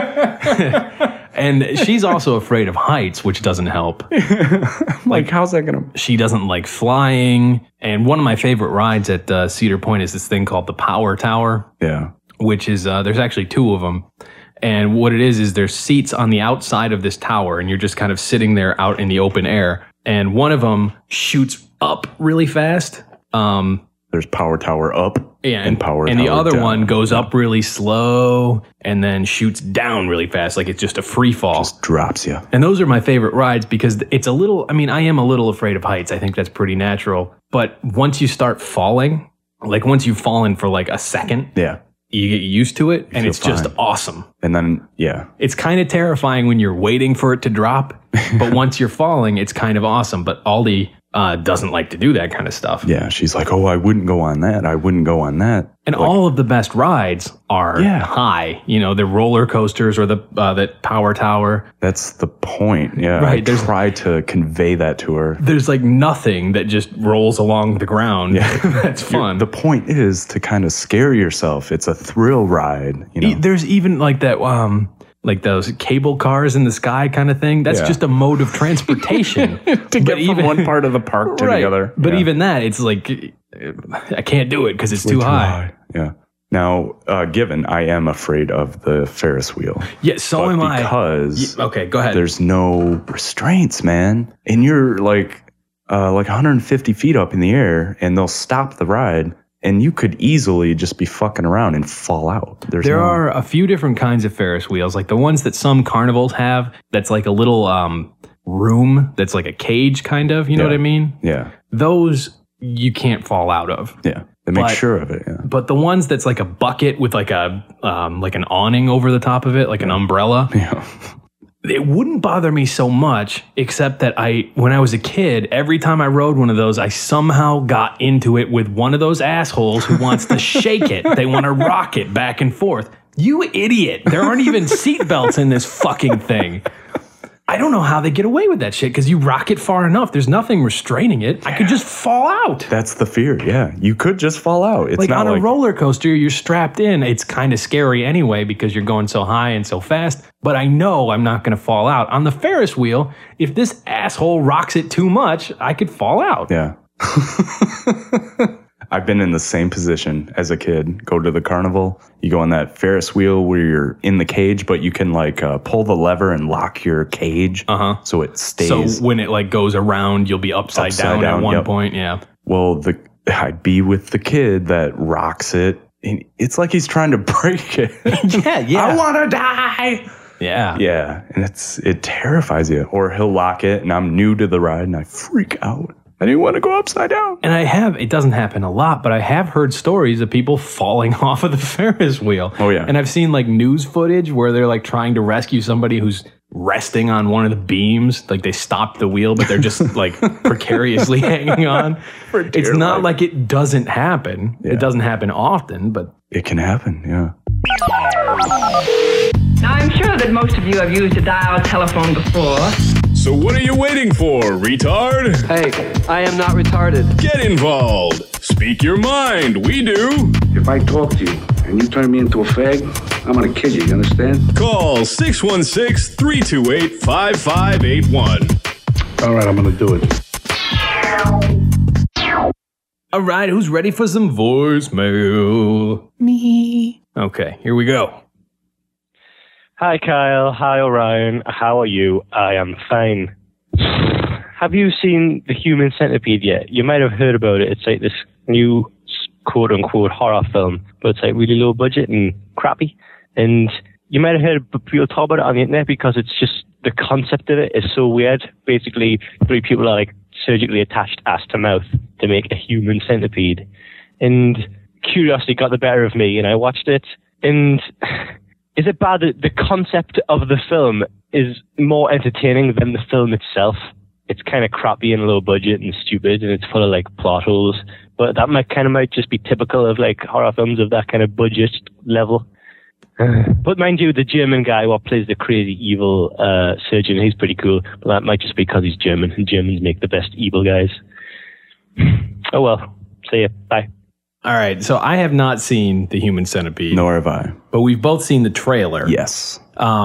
And she's also afraid of heights, which doesn't help. Like, how's that going to... She doesn't like flying. And one of my favorite rides at Cedar Point is this thing called the Power Tower. Yeah. Which is, there's actually 2 of them. And what it is there's seats on the outside of this tower, and you're just kind of sitting there out in the open air. And one of them shoots up really fast. There's Power Tower up and Power Tower down. And the other down. one goes up really slow and then shoots down really fast, like it's just a free fall. Just drops you. And those are my favorite rides because it's a little, I am a little afraid of heights. I think that's pretty natural. But once you start falling, like once you've fallen for like a second, you get used to it, and it's just awesome. And then, it's kind of terrifying when you're waiting for it to drop, but once you're falling, it's kind of awesome. But Aldi doesn't like to do that kind of stuff. Yeah, she's like, oh, I wouldn't go on that. I wouldn't go on that. And like, all of the best rides are high. The roller coasters or the Power Tower. That's the point. Yeah, right. I tried to convey that to her. There's like nothing that just rolls along the ground. Yeah. That's fun. The point is to kind of scare yourself. It's a thrill ride. There's even like that... like those cable cars in the sky kind of thing. That's just a mode of transportation. To get from one part of the park to the other. But even that, it's like, I can't do it because it's too high. Yeah. Now, given I am afraid of the Ferris wheel. Yeah, so am I. Because okay, go ahead. There's no restraints, man. And you're like 150 feet up in the air, and they'll stop the ride. And you could easily just be fucking around and fall out. There are a few different kinds of Ferris wheels, like the ones that some carnivals have. That's like a little room that's like a cage, kind of. You know what I mean? Yeah. Those you can't fall out of. Yeah. They make sure of it. Yeah. But the ones that's like a bucket with like a like an awning over the top of it, like an umbrella. Yeah. It wouldn't bother me so much, except that when I was a kid, every time I rode one of those, I somehow got into it with one of those assholes who wants to shake it. They want to rock it back and forth. You idiot. There aren't even seat belts in this fucking thing. I don't know how they get away with that shit, because you rock it far enough. There's nothing restraining it. I could just fall out. That's the fear, yeah. You could just fall out. It's like not on a roller coaster, you're strapped in. It's kind of scary anyway because you're going so high and so fast. But I know I'm not going to fall out. On the Ferris wheel, if this asshole rocks it too much, I could fall out. Yeah. I've been in the same position as a kid. Go to the carnival. You go on that Ferris wheel where you're in the cage, but you can like pull the lever and lock your cage. So it stays. So when it like goes around, you'll be upside down at one point. Yeah. Well, I'd be with the kid that rocks it. And it's like he's trying to break it. Yeah. I want to die. Yeah. Yeah. And it terrifies you. Or he'll lock it and I'm new to the ride and I freak out. I didn't want to go upside down. And it doesn't happen a lot, but I have heard stories of people falling off of the Ferris wheel. Oh, yeah. And I've seen like news footage where they're like trying to rescue somebody who's resting on one of the beams. Like they stopped the wheel, but they're just like precariously hanging on. It's not like it doesn't happen. Yeah. It doesn't happen often, but it can happen. Yeah. Now, I'm sure that most of you have used a dial telephone before. So what are you waiting for, retard? Hey, I am not retarded. Get involved. Speak your mind. We do. If I talk to you and you turn me into a fag, I'm going to kill you. You understand? Call 616-328-5581. All right, I'm going to do it. all right, who's ready for some voicemail? Me. Okay, here we go. Hi, Kyle. Hi, Orion. How are you? I am fine. Have you seen The Human Centipede yet? You might have heard about it. It's like this new quote-unquote horror film, but it's like really low budget and crappy. And you might have heard people talk about it on the internet because it's just, the concept of it is so weird. Basically, 3 people are like surgically attached ass to mouth to make a human centipede. And curiosity got the better of me, and I watched it. And is it bad that the concept of the film is more entertaining than the film itself? It's kind of crappy and low budget and stupid, and it's full of like plot holes. But that might just be typical of like horror films of that kind of budget level. But mind you, the German guy what plays the crazy evil surgeon, he's pretty cool. But that might just be because he's German, and Germans make the best evil guys. Oh well. See ya. Bye. All right, so I have not seen The Human Centipede. Nor have I. But we've both seen the trailer. Yes.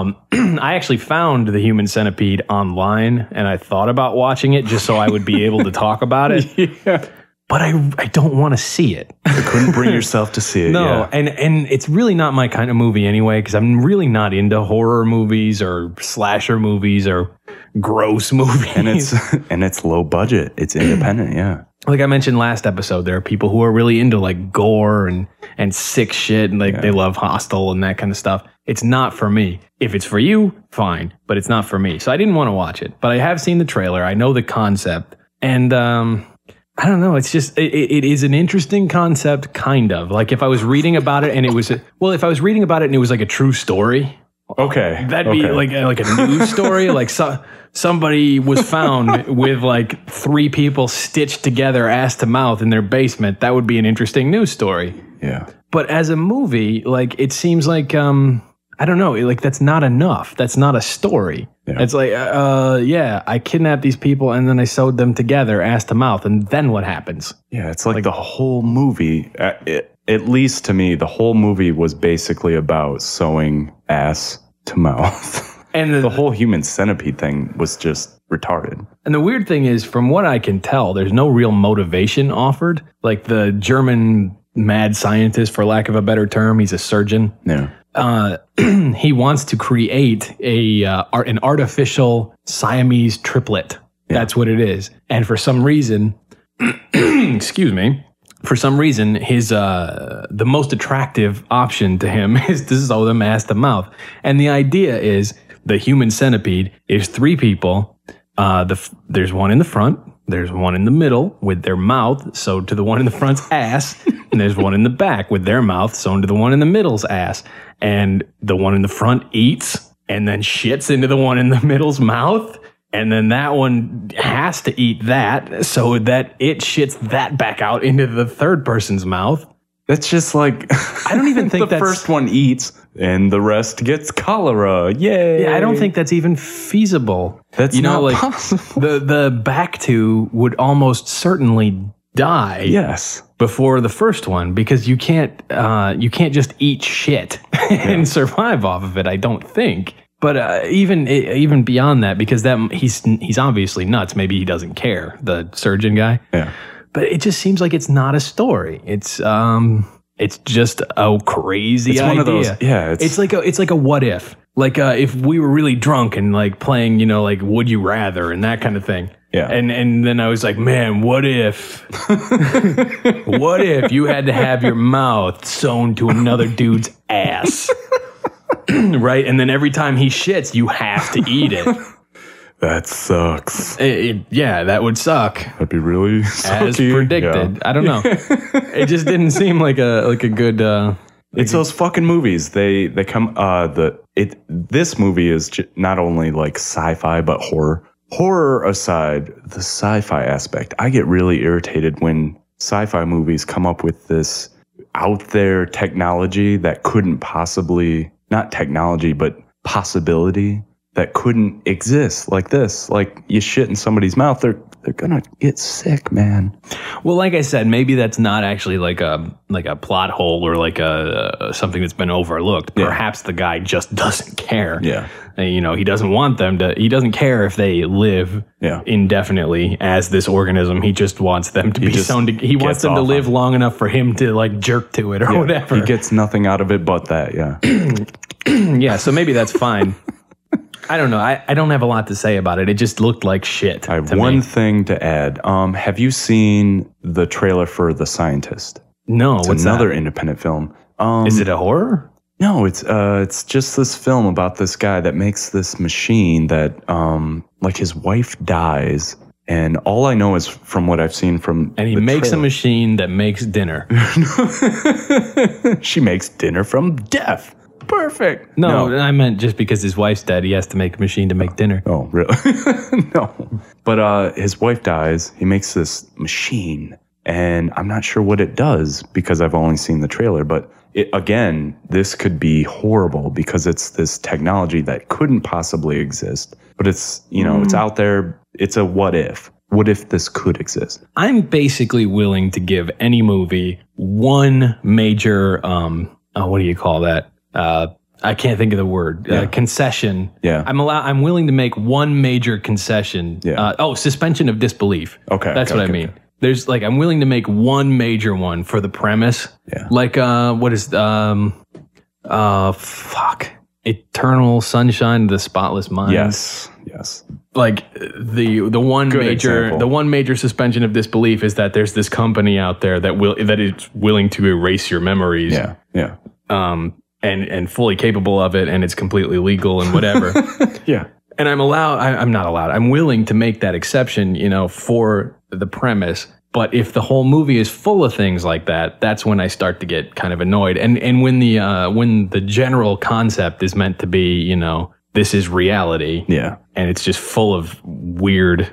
I actually found The Human Centipede online, and I thought about watching it just so I would be able to talk about it. Yeah. But I don't want to see it. You couldn't bring yourself to see it. No, yeah. and it's really not my kind of movie anyway, because I'm really not into horror movies or slasher movies or gross movies. And it's low budget. It's independent, yeah. Like I mentioned last episode, there are people who are really into like gore and sick shit, and like they love Hostel and that kind of stuff. It's not for me. If it's for you, fine, but it's not for me. So I didn't want to watch it, but I have seen the trailer. I know the concept, and I don't know. It's just it is an interesting concept, kind of. Like if I was reading about it and it was if I was reading about it and it was like a true story. Okay, that'd be like a news story. Like somebody was found with like 3 people stitched together ass to mouth in their basement. That would be an interesting news story. Yeah. But as a movie, like it seems like I don't know, like that's not enough. That's not a story. Yeah. It's like I kidnapped these people and then I sewed them together ass to mouth, and then what happens? Yeah, it's like the whole movie. At least to me, the whole movie was basically about sewing ass to mouth. And the whole Human Centipede thing was just retarded. And the weird thing is, from what I can tell, there's no real motivation offered. Like the German mad scientist, for lack of a better term, he's a surgeon. Yeah. He wants to create an artificial Siamese triplet. Yeah. That's what it is. And for some reason, excuse me, for some reason, his the most attractive option to him is to sew them ass to mouth. And the idea is the Human Centipede is 3 people. There's one in the front. There's one in the middle with their mouth sewed to the one in the front's ass. And there's one in the back with their mouth sewn to the one in the middle's ass. And the one in the front eats and then shits into the one in the middle's mouth. And then that one has to eat that so that it shits that back out into the third person's mouth. That's just like, I don't even think the first one eats and the rest gets cholera. Yay. Yeah, I don't think that's even feasible. That's not possible. The back 2 would almost certainly die. Yes. Before the first one, because you can't just eat shit and survive off of it, I don't think. But even beyond that, because he's obviously nuts. Maybe he doesn't care, the surgeon guy. Yeah. but it just seems like it's not a story. It's just a crazy It's idea. one of those. Yeah, It's like a what if. Like if we were really drunk and like playing, you know, like Would You Rather and that kind of thing. Yeah. And then I was like, man, what if you had to have your mouth sewn to another dude's ass? Right? And then every time he shits, you have to eat it. That sucks. Yeah, that would suck. That'd be really sucky. As predicted. Yeah. I don't know. It just didn't seem like a good It's those fucking movies. They come. This movie is not only like sci-fi but horror. Horror aside, the sci-fi aspect, I get really irritated when sci-fi movies come up with this out there technology that couldn't possibly, not technology, but possibility that couldn't exist, like this. Like you shit in somebody's mouth, they're gonna get sick, man. Well, like I said, maybe that's not actually like a plot hole or like a something that's been overlooked. Yeah. Perhaps the guy just doesn't care. Yeah. And, you know, he doesn't want them to. He doesn't care if they live indefinitely as this organism. He just wants them to be just sown. He wants gets them to off live on it. long enough for him to like jerk to it or whatever. He gets nothing out of it but that. Yeah. Yeah, so maybe that's fine. I don't know. I don't have a lot to say about it. It just looked like shit. I have to one me. thing to add. Have you seen the trailer for The Scientist? No, It's what's another that? independent film. Is it a horror? No, it's just this film about this guy that makes this machine that like his wife dies, and all I know is from what I've seen from And he the makes a trailer. machine that makes dinner. She makes dinner from death. Perfect. No, I meant just because his wife's dead, he has to make a machine to make dinner. Oh, really? No. But his wife dies. He makes this machine, and I'm not sure what it does because I've only seen the trailer. But again, this could be horrible because it's this technology that couldn't possibly exist. But it's, you know, it's out there. It's a what if. What if this could exist? I'm basically willing to give any movie one major, what do you call that? I can't think of the word. Concession. Yeah. I'm willing to make one major concession. Yeah. Suspension of disbelief. Okay, That's okay, what I okay, mean. There's like, I'm willing to make one major one for the premise. Yeah. Like, what is, Eternal Sunshine of the Spotless Mind. Yes. Like the one Good major example. the one major suspension of disbelief is that there's this company out there that is willing to erase your memories. Yeah. And fully capable of it, and it's completely legal and whatever. Yeah. And I'm not allowed. I'm willing to make that exception, you know, for the premise. But if the whole movie is full of things like that, that's when I start to get kind of annoyed. And when the general concept is meant to be, you know, this is reality. Yeah. And it's just full of weird,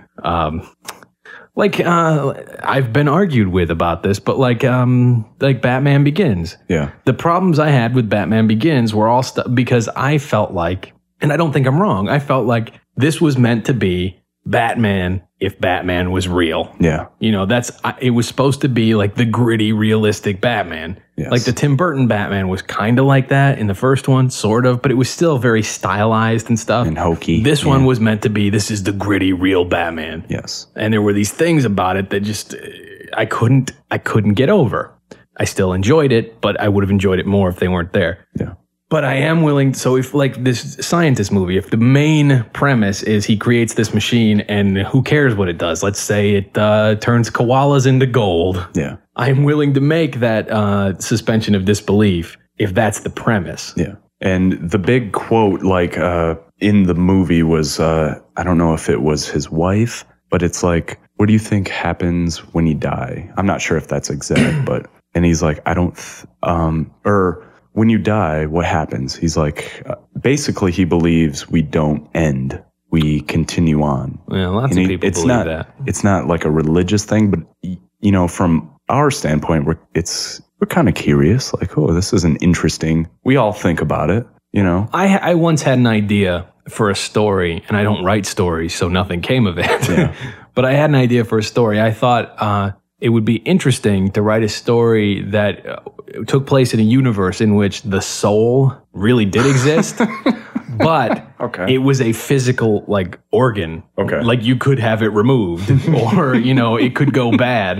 I've been argued with about this, but like Batman Begins. Yeah. The problems I had with Batman Begins were all because I felt like, and I don't think I'm wrong, I felt like this was meant to be Batman if Batman was real. Yeah. You know, it was supposed to be like the gritty, realistic Batman. Yes. Like the Tim Burton Batman was kind of like that in the first one, sort of, but it was still very stylized and stuff. And hokey. This one Yeah. was meant to be, this is the gritty, real Batman. Yes. And there were these things about it that just, I couldn't get over. I still enjoyed it, but I would have enjoyed it more if they weren't there. Yeah. But I am willing. So if like this scientist movie, if the main premise is he creates this machine and who cares what it does? Let's say it turns koalas into gold. Yeah. I'm willing to make that suspension of disbelief if that's the premise. Yeah. And the big quote, like, in the movie was, I don't know if it was his wife, but it's like, what do you think happens when you die? I'm not sure if that's exact, but, and he's like, or when you die, what happens? He's like, basically he believes we don't end. We continue on. Yeah, lots of people believe that. It's not like a religious thing, but, you know, from our standpoint, we're kind of curious. Like, oh, this is an interesting. We all think about it, you know. I once had an idea for a story, and I don't write stories, so nothing came of it. Yeah. But I had an idea for a story. I thought it would be interesting to write a story that took place in a universe in which the soul really did exist. But Okay. it was a physical like organ. Okay. Like you could have it removed or, you know, it could go bad.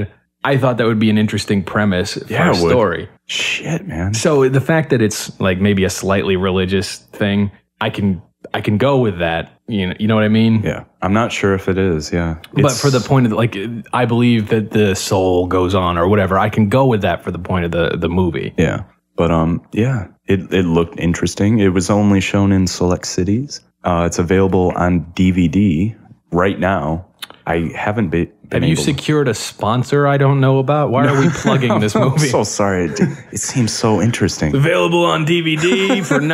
I thought that would be an interesting premise for a it would. story. Shit, man. So the fact that it's like maybe a slightly religious thing, I can go with that. You know what I mean? Yeah. I'm not sure if it is. Yeah. But for the point of like, I believe that the soul goes on or whatever. I can go with that for the point of the movie. Yeah. But yeah, it looked interesting. It was only shown in select cities. It's available on DVD right now. I haven't been Have you secured a sponsor I don't know about? Why are we plugging this movie? I'm so sorry. It seems so interesting. Available on DVD for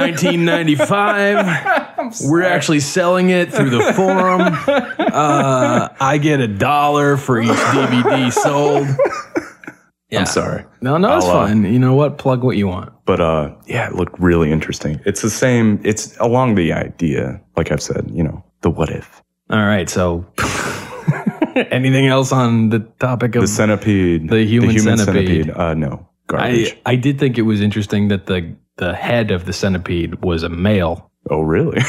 $19.95. We're actually selling it through the forum. I get $1 for each DVD sold. Yeah. I'm sorry. No, it's fine. You know what? Plug what you want. But yeah, it looked really interesting. It's the same. It's along the idea, like I've said, the what if. All right. So anything else on the topic of the centipede? The human centipede? No. Garbage. I did think it was interesting that the head of the centipede was a male. Oh, really?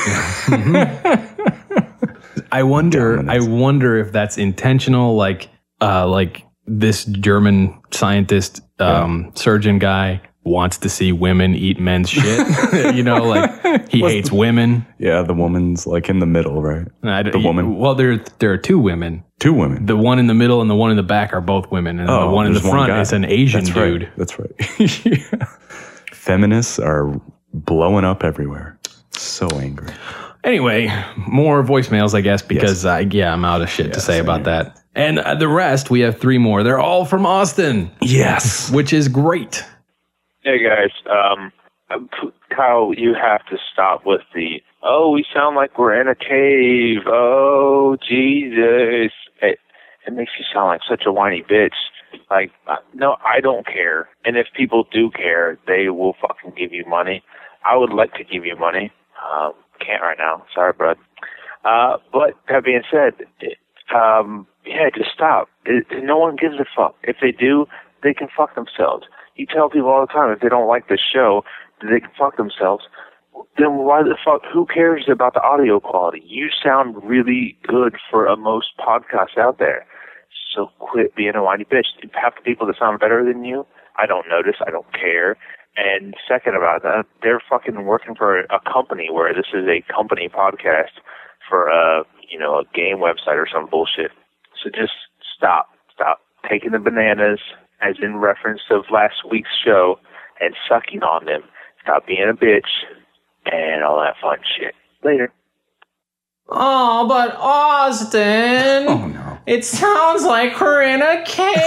I wonder if that's intentional, like this German scientist, surgeon guy wants to see women eat men's shit. Like he hates women. Yeah, the woman's like in the middle, right? The woman. Well, there are two women. Two women. The one in the middle and the one in the back are both women, and the one in the front is an Asian dude. That's right. Yeah. Feminists are blowing up everywhere. So angry. Anyway, more voicemails, I guess, because I'm out of shit to say about that. And the rest, we have 3 more. They're all from Austin. Yes. Which is great. Hey, guys. Kyle, you have to stop with we sound like we're in a cave. Oh, Jesus. It makes you sound like such a whiny bitch. Like, no, I don't care. And if people do care, they will fucking give you money. I would like to give you money. Can't right now. Sorry, bud. But that being said, just stop. No one gives a fuck. If they do, they can fuck themselves. You tell people all the time if they don't like the show, they can fuck themselves. Then why the fuck? Who cares about the audio quality? You sound really good for most podcasts out there. So quit being a whiny bitch. Half the people that sound better than you, I don't notice. I don't care. And second about that, they're fucking working for a company where this is a company podcast for a game website or some bullshit. So just stop taking the bananas, as in reference of last week's show, and sucking on them. Stop being a bitch and all that fun shit. Later. Oh, but Austin. Oh, no. It sounds like we're in a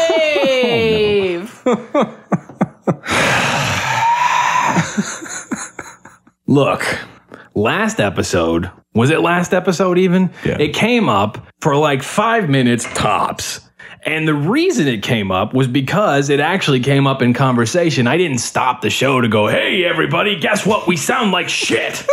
cave. Oh, Look, last episode, was it last episode even? Yeah. It came up for like 5 minutes tops. And the reason it came up was because it actually came up in conversation. I didn't stop the show to go, hey, everybody, guess what? We sound like shit.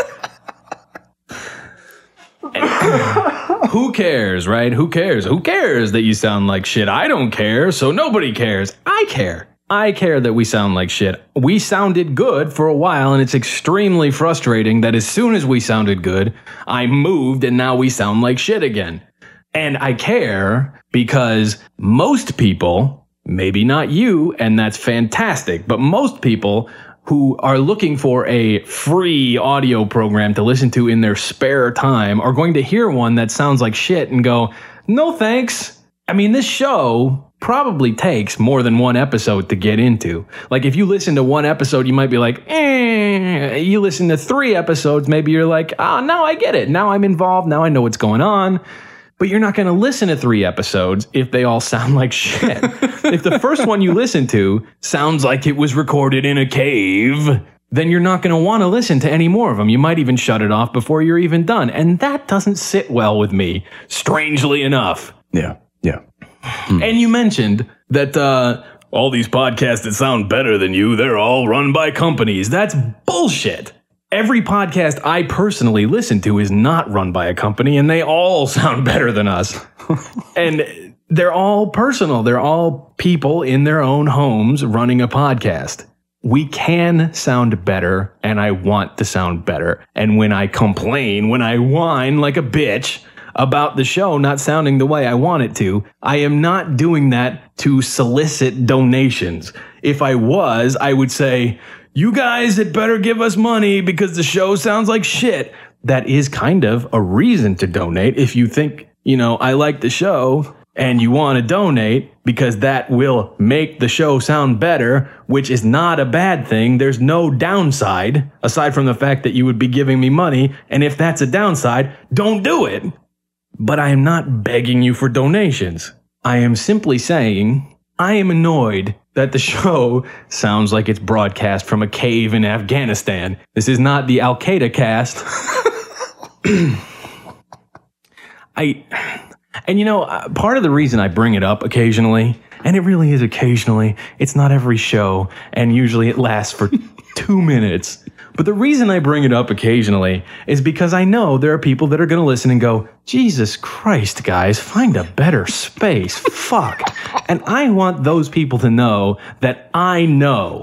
Who cares, right? Who cares? Who cares that you sound like shit? I don't care, so nobody cares. I care. I care that we sound like shit. We sounded good for a while, and it's extremely frustrating that as soon as we sounded good, I moved and now we sound like shit again. And I care because most people, maybe not you, and that's fantastic, but most people who are looking for a free audio program to listen to in their spare time are going to hear one that sounds like shit and go, no thanks. I mean, this show probably takes more than one episode to get into. Like, if you listen to one episode, you might be like, You listen to 3 episodes, maybe you're like, now I get it. Now I'm involved. Now I know what's going on. But you're not going to listen to 3 episodes if they all sound like shit. If the first one you listen to sounds like it was recorded in a cave, then you're not going to want to listen to any more of them. You might even shut it off before you're even done. And that doesn't sit well with me, strangely enough. Yeah. And you mentioned that all these podcasts that sound better than you, they're all run by companies. That's bullshit. Every podcast I personally listen to is not run by a company, and they all sound better than us. And they're all personal. They're all people in their own homes running a podcast. We can sound better, and I want to sound better. And when I complain, when I whine like a bitch about the show not sounding the way I want it to. I am not doing that to solicit donations. If I was, I would say, you guys had better give us money because the show sounds like shit. That is kind of a reason to donate if you think, I like the show and you want to donate because that will make the show sound better, which is not a bad thing. There's no downside aside from the fact that you would be giving me money. And if that's a downside, don't do it. But I am not begging you for donations. I am simply saying I am annoyed that the show sounds like it's broadcast from a cave in Afghanistan. This is not the Al-Qaeda cast. Part of the reason I bring it up occasionally, and it really is occasionally, it's not every show, and usually it lasts for 2 minutes. But the reason I bring it up occasionally is because I know there are people that are going to listen and go, Jesus Christ, guys, find a better space. Fuck. And I want those people to know that I know.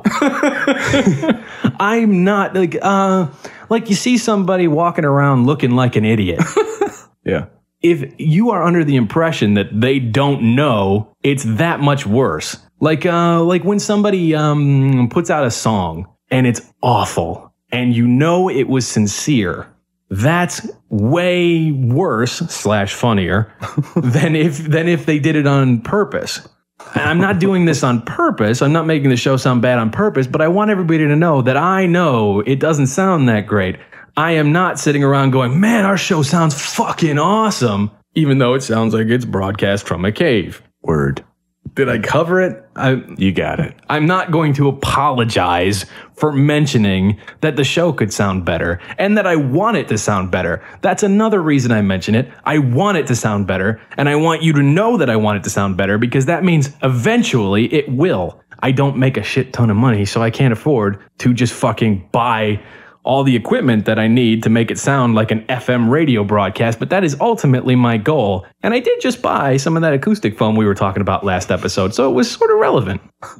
I'm not like you see somebody walking around looking like an idiot. Yeah. If you are under the impression that they don't know, it's that much worse. Like when somebody puts out a song and it's awful and it was sincere, that's way worse / funnier than if they did it on purpose. And I'm not doing this on purpose. I'm not making the show sound bad on purpose, but I want everybody to know that I know it doesn't sound that great. I am not sitting around going, man, our show sounds fucking awesome, even though it sounds like it's broadcast from a cave. Word. Did I cover it? You got it. I'm not going to apologize for mentioning that the show could sound better and that I want it to sound better. That's another reason I mention it. I want it to sound better, and I want you to know that I want it to sound better because that means eventually it will. I don't make a shit ton of money, so I can't afford to just fucking buy all the equipment that I need to make it sound like an FM radio broadcast, but that is ultimately my goal. And I did just buy some of that acoustic foam we were talking about last episode, so it was sort of relevant.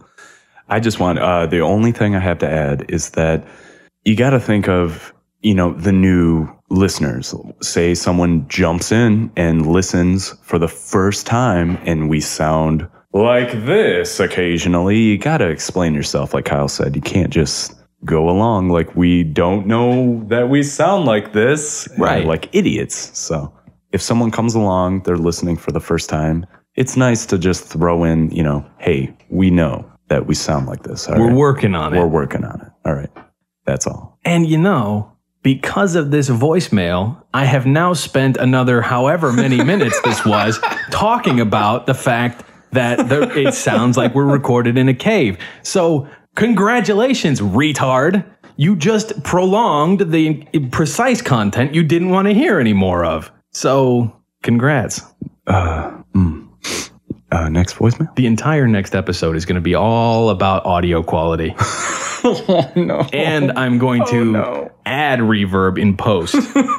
I just want, the only thing I have to add is that you got to think of, the new listeners. Say someone jumps in and listens for the first time and we sound like this occasionally. You got to explain yourself, like Kyle said. You can't just go along like we don't know that we sound like this, right? Like idiots. So if someone comes along, they're listening for the first time, it's nice to just throw in, hey, we know that we sound like this. We're working on it. We're working on it. All right. That's all. And because of this voicemail, I have now spent another however many minutes this was talking about the fact that it sounds like we're recorded in a cave. So congratulations, retard. You just prolonged the precise content you didn't want to hear any more of. So, congrats. Next voicemail? The entire next episode is going to be all about audio quality. Oh, no. And I'm going to add reverb in post.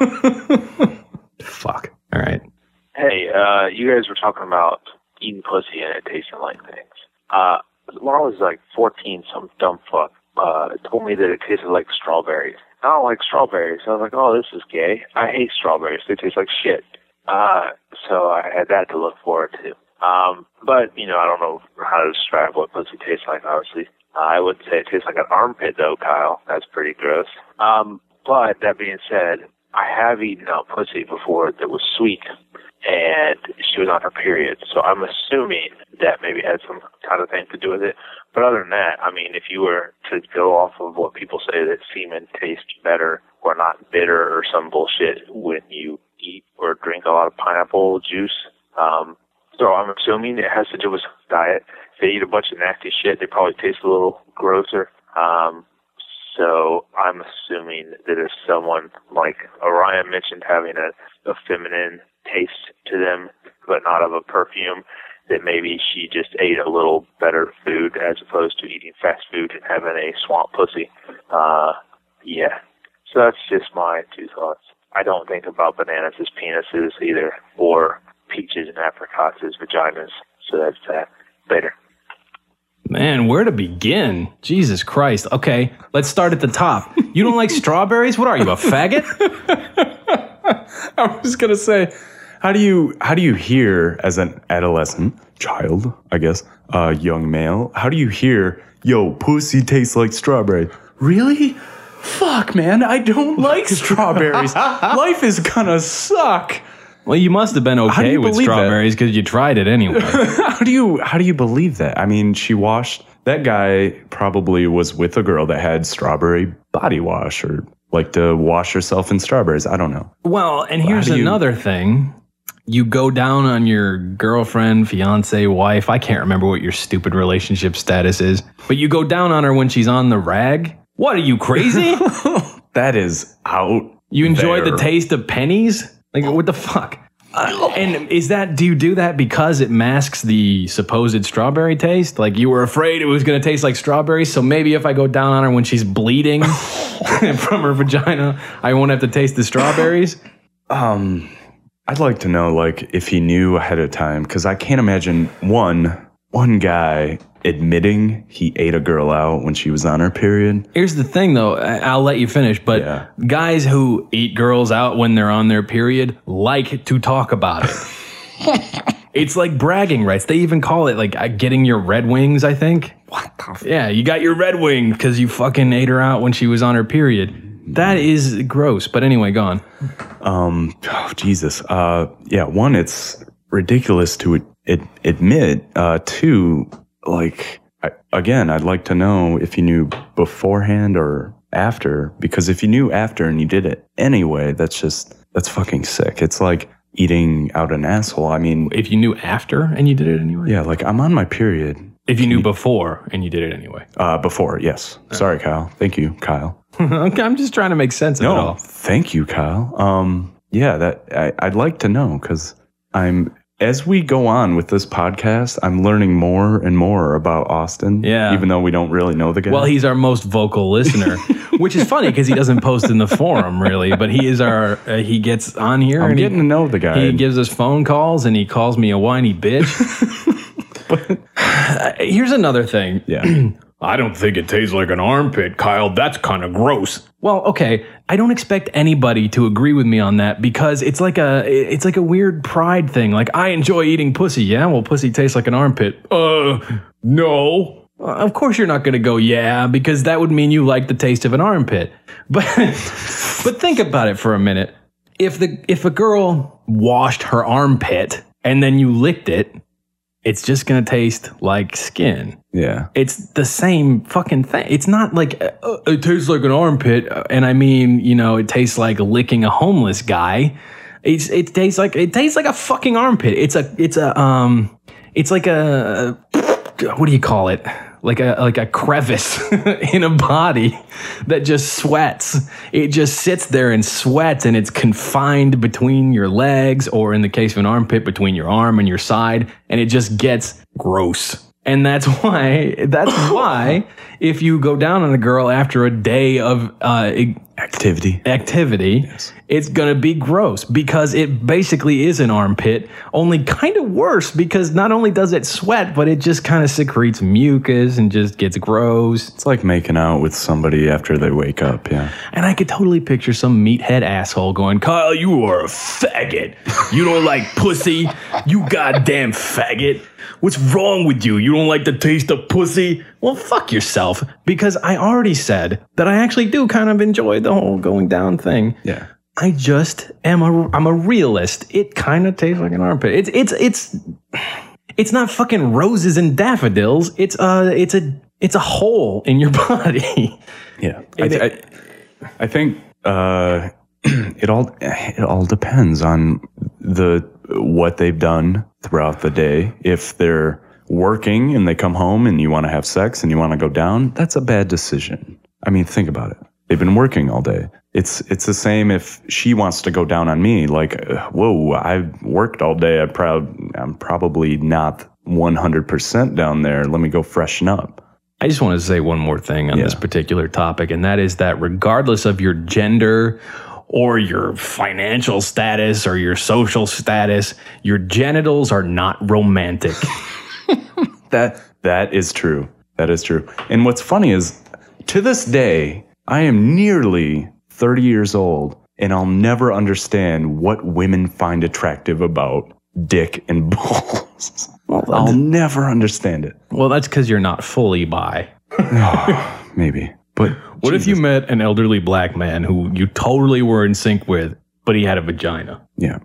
Fuck. All right. Hey, you guys were talking about eating pussy and it tasting like things. When I was like 14, some dumb fuck told me that it tasted like strawberries. I don't like strawberries. So I was like, oh, this is gay. I hate strawberries. They taste like shit. So I had that to look forward to. But, I don't know how to describe what pussy tastes like, obviously. I would say it tastes like an armpit, though, Kyle. That's pretty gross. But that being said, I have eaten out pussy before that was sweet. And she was on her period. So I'm assuming that maybe had some kind of thing to do with it. But other than that, if you were to go off of what people say that semen tastes better or not bitter or some bullshit when you eat or drink a lot of pineapple juice, so I'm assuming it has to do with diet. If they eat a bunch of nasty shit, they probably taste a little grosser. So I'm assuming that if someone like Orion mentioned having a feminine taste to them, but not of a perfume, that maybe she just ate a little better food as opposed to eating fast food and having a swamp pussy. Yeah. So that's just my 2 thoughts. I don't think about bananas as penises either, or peaches and apricots as vaginas. So that's that. Later. Man, where to begin? Jesus Christ. Okay, let's start at the top. You don't like strawberries? What are you, a faggot? I was going to say, How do you hear as an adolescent child, I guess, young male? How do you hear, yo, pussy tastes like strawberry? Really? Fuck, man, I don't like strawberries. Life is gonna suck. Well, you must have been okay with strawberries because you tried it anyway. How do you believe that? I mean, that guy probably was with a girl that had strawberry body wash or like to wash herself in strawberries. I don't know. Well, and here's another thing. You go down on your girlfriend, fiance, wife. I can't remember what your stupid relationship status is, but you go down on her when she's on the rag. What, are you crazy? That is out. You enjoy there. the taste of pennies? Like, what the fuck? And do you do that because it masks the supposed strawberry taste? Like, you were afraid it was going to taste like strawberries, so maybe if I go down on her when she's bleeding from her vagina, I won't have to taste the strawberries? I'd like to know, like, if he knew ahead of time, because I can't imagine one guy admitting he ate a girl out when she was on her period. Here's the thing, though. I'll let you finish, but guys who eat girls out when they're on their period like to talk about it. It's like bragging rights. They even call it, like, getting your Red Wings, I think. What the Yeah, you got your Red Wing because you fucking ate her out when she was on her period. That is gross. But anyway, go on. Oh, Jesus. One, it's ridiculous to admit. Two, like, I'd like to know if you knew beforehand or after, because if you knew after and you did it anyway, that's fucking sick. It's like eating out an asshole. I mean, if you knew after and you did it anyway? Yeah, like, I'm on my period. If you knew before and you did it anyway? Before, yes. Sorry, Kyle. Thank you, Kyle. Okay, I'm just trying to make sense of it all. Thank you, Kyle. I'd like to know, because as we go on with this podcast, I'm learning more and more about Austin. Yeah. Even though we don't really know the guy. Well, he's our most vocal listener, which is funny because he doesn't post in the forum really, but he is he gets on here. I'm getting to know the guy. He gives us phone calls and he calls me a whiny bitch. Here's another thing. Yeah. I don't think it tastes like an armpit, Kyle. That's kind of gross. Well, okay. I don't expect anybody to agree with me on that because it's like a weird pride thing. Like, I enjoy eating pussy. Yeah, well, pussy tastes like an armpit. No. Of course you're not going to go, yeah, because that would mean you like the taste of an armpit. But think about it for a minute. If a girl washed her armpit and then you licked it, it's just going to taste like skin. Yeah. It's the same fucking thing. It's not like it tastes like an armpit. And I mean, it tastes like licking a homeless guy. It tastes like a fucking armpit. It's like a, what do you call it? Like a crevice in a body that just sweats. It just sits there and sweats, and it's confined between your legs, or in the case of an armpit, between your arm and your side, and it just gets gross. And that's why if you go down on a girl after a day of activity, yes, it's going to be gross because it basically is an armpit, only kind of worse because not only does it sweat, but it just kind of secretes mucus and just gets gross. It's like making out with somebody after they wake up, yeah. And I could totally picture some meathead asshole going, Kyle, you are a faggot. You don't like pussy, you goddamn faggot. What's wrong with you? You don't like the taste of pussy? Well, fuck yourself. Because I already said that I actually do kind of enjoy the whole going down thing. Yeah. I just I'm a realist. It kind of tastes like an armpit. It's not fucking roses and daffodils. It's a hole in your body. Yeah. I think it all depends on what they've done throughout the day. If they're working and they come home and you want to have sex and you want to go down, that's a bad decision. I mean, think about it. They've been working all day. It's the same if she wants to go down on me, like, whoa, I've worked all day. I'm probably not 100% down there. Let me go freshen up. I just want to say one more thing on this particular topic, and that is that regardless of your gender or your financial status or your social status, your genitals are not romantic. That is true. That is true. And what's funny is, to this day, I am nearly 30 years old, and I'll never understand what women find attractive about dick and balls. Well, I'll never understand it. Well, that's because you're not fully bi. Maybe. But what if you met an elderly black man who you totally were in sync with, but he had a vagina? Yeah.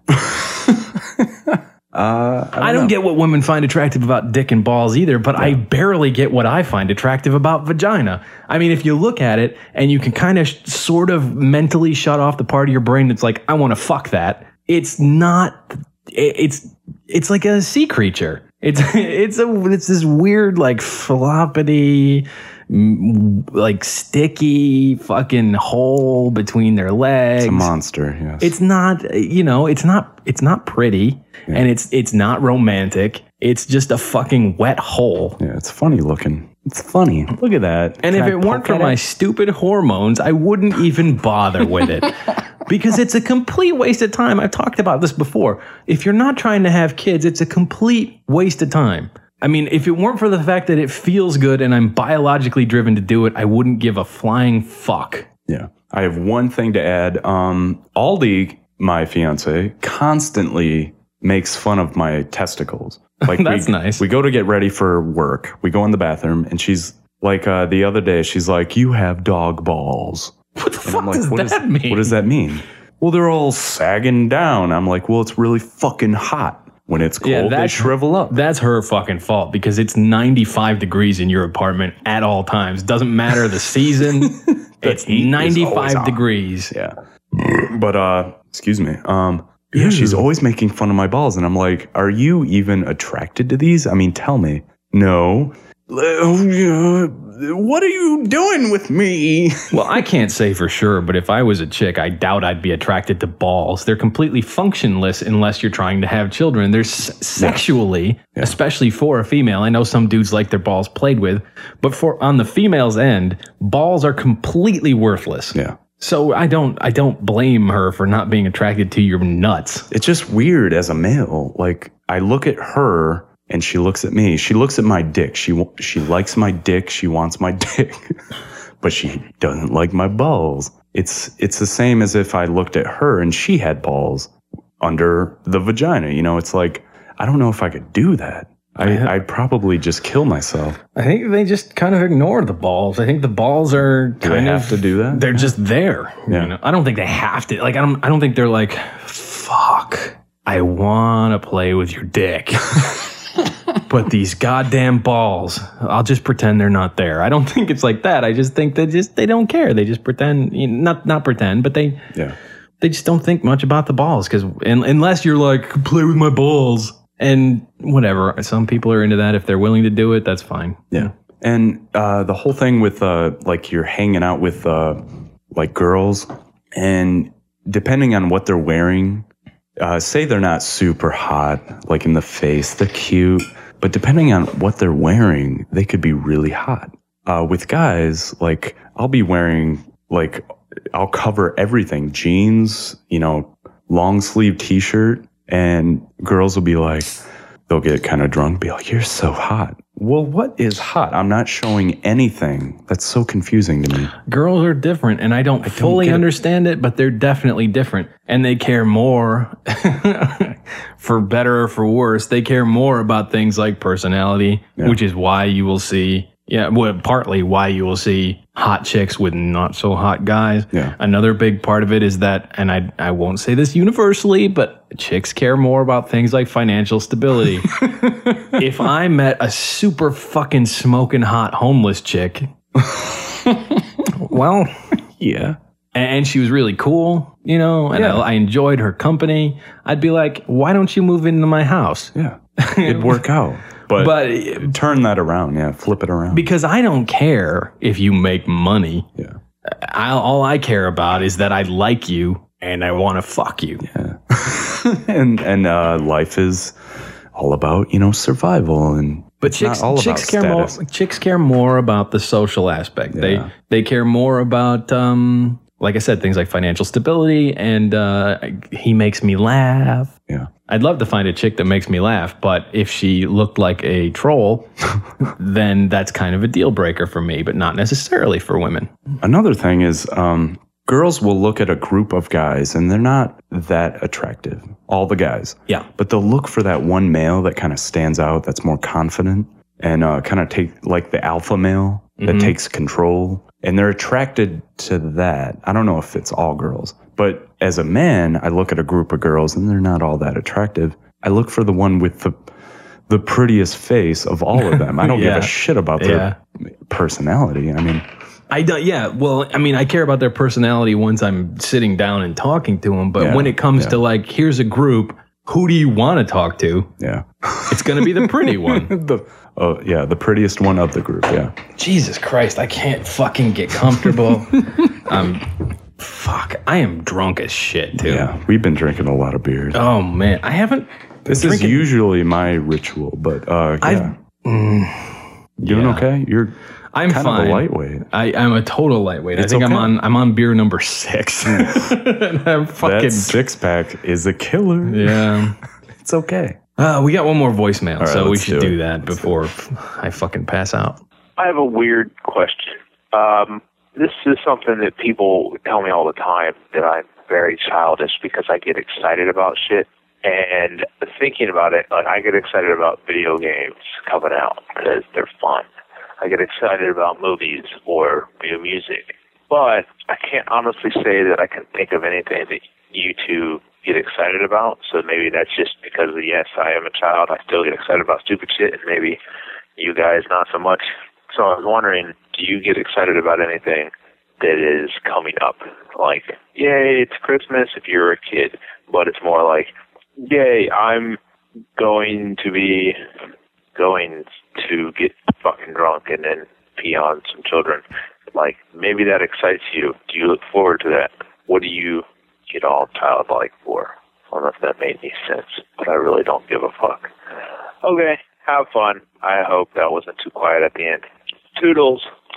I don't get what women find attractive about dick and balls either, but I barely get what I find attractive about vagina. I mean, if you look at it and you can kind of sort of mentally shut off the part of your brain that's like, I want to fuck that. It's not, it's like a sea creature. It's this weird, like floppity, like sticky fucking hole between their legs. It's a monster. Yes. It's not, it's not pretty, and it's not romantic. It's just a fucking wet hole. Yeah, it's funny looking. It's funny. Look at that. And if it weren't for my stupid hormones, I wouldn't even bother with it. Because it's a complete waste of time. I've talked about this before. If you're not trying to have kids, it's a complete waste of time. I mean, if it weren't for the fact that it feels good and I'm biologically driven to do it, I wouldn't give a flying fuck. Yeah. I have one thing to add. Aldi, my fiance, constantly makes fun of my testicles. Like That's nice. We go to get ready for work. We go in the bathroom, and she's like, the other day, she's like, you have dog balls. What the fuck does that mean? What does that mean? Well, they're all sagging down. I'm like, well, it's really fucking hot. When it's cold, they shrivel up. That's her fucking fault because it's 95 degrees in your apartment at all times. Doesn't matter the season. It's 95 degrees. Yeah. But, excuse me. Yeah, she's always making fun of my balls. And I'm like, are you even attracted to these? I mean, tell me. No. What are you doing with me? Well, I can't say for sure, but if I was a chick, I doubt I'd be attracted to balls. They're completely functionless unless you're trying to have children. They're sexually, especially for a female. I know some dudes like their balls played with, but on the female's end, balls are completely worthless. Yeah. So I don't blame her for not being attracted to your nuts. It's just weird as a male. Like, I look at her and she looks at me. She looks at my dick. She likes my dick. She wants my dick, but she doesn't like my balls. It's the same as if I looked at her and she had balls under the vagina. It's like, I don't know if I could do that. I'd probably just kill myself. I think they just kind of ignore the balls. I think the balls are Do they have to do that? They're just there. Yeah. I don't think they have to. Like, I don't think they're like, fuck, I want to play with your dick. But these goddamn balls, I'll just pretend they're not there. I don't think it's like that. I just think they don't care. They just pretend, not pretend, but they just don't think much about the balls. Because unless you're like, play with my balls and whatever, some people are into that. If they're willing to do it, that's fine. Yeah. And the whole thing with like you're hanging out with like girls, and depending on what they're wearing, say they're not super hot, like in the face, they're cute. But depending on what they're wearing, they could be really hot. With guys, like, I'll be wearing, like, I'll cover everything. Jeans, long sleeve t-shirt. And girls will be like, they'll get kind of drunk, be like, you're so hot. Well, what is hot? I'm not showing anything. That's so confusing to me. Girls are different, and I don't fully understand it, but they're definitely different. And they care more, for better or for worse, they care more about things like personality, which is why you will see, partly why you will see hot chicks with not so hot guys. Yeah. Another big part of it is that, and I won't say this universally, but chicks care more about things like financial stability. If I met a super fucking smoking hot homeless chick, well, yeah. And she was really cool, and I enjoyed her company, I'd be like, why don't you move into my house? Yeah. It'd work out. But turn that around. Flip it around. Because I don't care if you make money. Yeah. All I care about is that I like you and I want to fuck you. Yeah. and life is all about, survival but chicks care more about the social aspect. Yeah. They care more about like I said, things like financial stability and he makes me laugh. Yeah. I'd love to find a chick that makes me laugh, but if she looked like a troll, then that's kind of a deal breaker for me, but not necessarily for women. Another thing is, girls will look at a group of guys and they're not that attractive, all the guys. Yeah. But they'll look for that one male that kind of stands out, that's more confident, and kind of take like the alpha male that takes control. And they're attracted to that. I don't know if it's all girls, but as a man, I look at a group of girls and they're not all that attractive. I look for the one with the prettiest face of all of them. I don't give a shit about their personality. I mean, I don't. Yeah. Well, I mean, I care about their personality once I'm sitting down and talking to them. But when it comes to like, here's a group, who do you want to talk to? Yeah, it's going to be the pretty one. The prettiest one of the group. Yeah. Jesus Christ, I can't fucking get comfortable. I am drunk as shit too. Yeah, we've been drinking a lot of beer. Oh man, I haven't. This is usually my ritual, but doing okay? I'm kind of a lightweight. I'm a total lightweight. I think okay. I'm on beer number 6. And I'm fucking that 6-pack is a killer. Yeah. It's okay. We got one more voicemail, right, so we should do that before I fucking pass out. I have a weird question. This is something that people tell me all the time, that I'm very childish because I get excited about shit. And thinking about it, like I get excited about video games coming out because they're fun. I get excited about movies or new music. But I can't honestly say that I can think of anything that you two get excited about. So maybe that's just because, yes, I am a child. I still get excited about stupid shit, and maybe you guys not so much. So I was wondering, do you get excited about anything that is coming up? Like, yay, it's Christmas if you're a kid, but it's more like, yay, I'm going to get fucking drunk and then pee on some children. Like, maybe that excites you. Do you look forward to that? What do you get all childlike for? I don't know if that made any sense, but I really don't give a fuck. Okay, have fun. I hope that wasn't too quiet at the end. Toodles.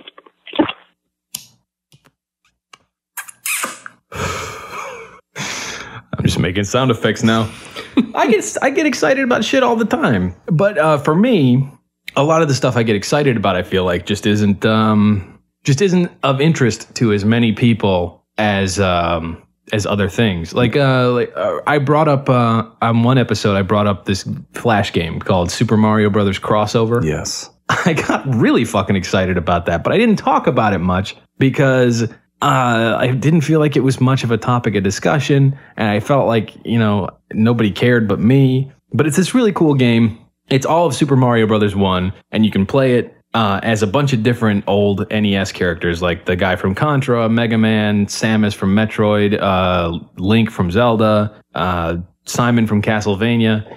I'm just making sound effects now. I get excited about shit all the time. But for me, a lot of the stuff I get excited about, I feel like just isn't of interest to as many people as other things. Like I brought up on one episode, I brought up this Flash game called Super Mario Brothers Crossover. Yes. I got really fucking excited about that, but I didn't talk about it much because I didn't feel like it was much of a topic of discussion, and I felt like, nobody cared but me. But it's this really cool game. It's all of Super Mario Brothers 1, and you can play it as a bunch of different old NES characters, like the guy from Contra, Mega Man, Samus from Metroid, Link from Zelda, Simon from Castlevania.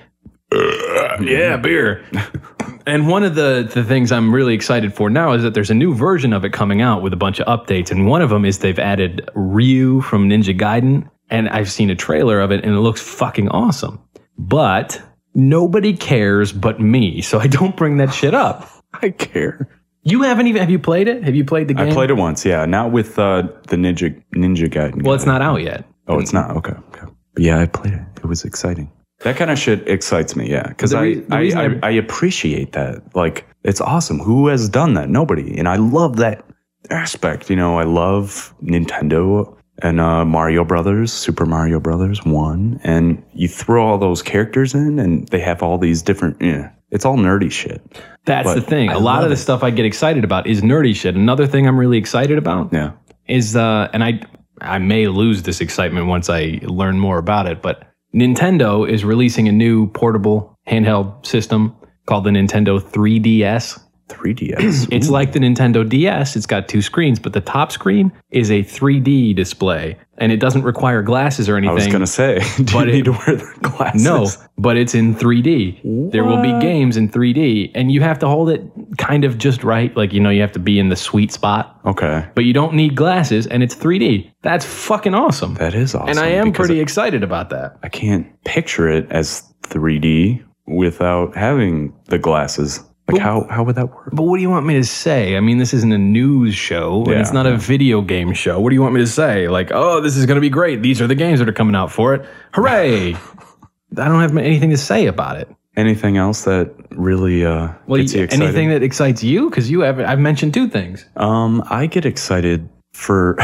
Yeah, beer. And one of the things I'm really excited for now is that there's a new version of it coming out with a bunch of updates. And one of them is they've added Ryu from Ninja Gaiden. And I've seen a trailer of it and it looks fucking awesome. But nobody cares but me. So I don't bring that shit up. I care. You haven't even, have you played it? Have you played the game? I played it once, yeah. Not with the Ninja Gaiden. Well, it's not out yet. Oh, it's not? Okay. But yeah, I played it. It was exciting. That kind of shit excites me, yeah. Because I appreciate that. Like, it's awesome. Who has done that? Nobody. And I love that aspect. I love Nintendo and Mario Brothers, Super Mario Brothers 1. And you throw all those characters in, and they have all these different, it's all nerdy shit. That's the thing. A lot of the stuff I get excited about is nerdy shit. Another thing I'm really excited about is, and I may lose this excitement once I learn more about it, but Nintendo is releasing a new portable handheld system called the Nintendo 3DS. 3DS? It's like the Nintendo DS. It's got 2 screens, but the top screen is a 3D display, and it doesn't require glasses or anything. I was going to say, do you need to wear the glasses? No, but it's in 3D. What? There will be games in 3D, and you have to hold it kind of just right. Like, you have to be in the sweet spot. Okay. But you don't need glasses, and it's 3D. That's fucking awesome. That is awesome. And I am pretty excited about that. I can't picture it as 3D without having the glasses. Like, how would that work? But what do you want me to say? I mean, this isn't a news show, and it's not a video game show. What do you want me to say? Like, oh, this is going to be great. These are the games that are coming out for it. Hooray! I don't have anything to say about it. Anything else that really gets you excited? Anything that excites you? Because I've mentioned 2 things. I get excited for...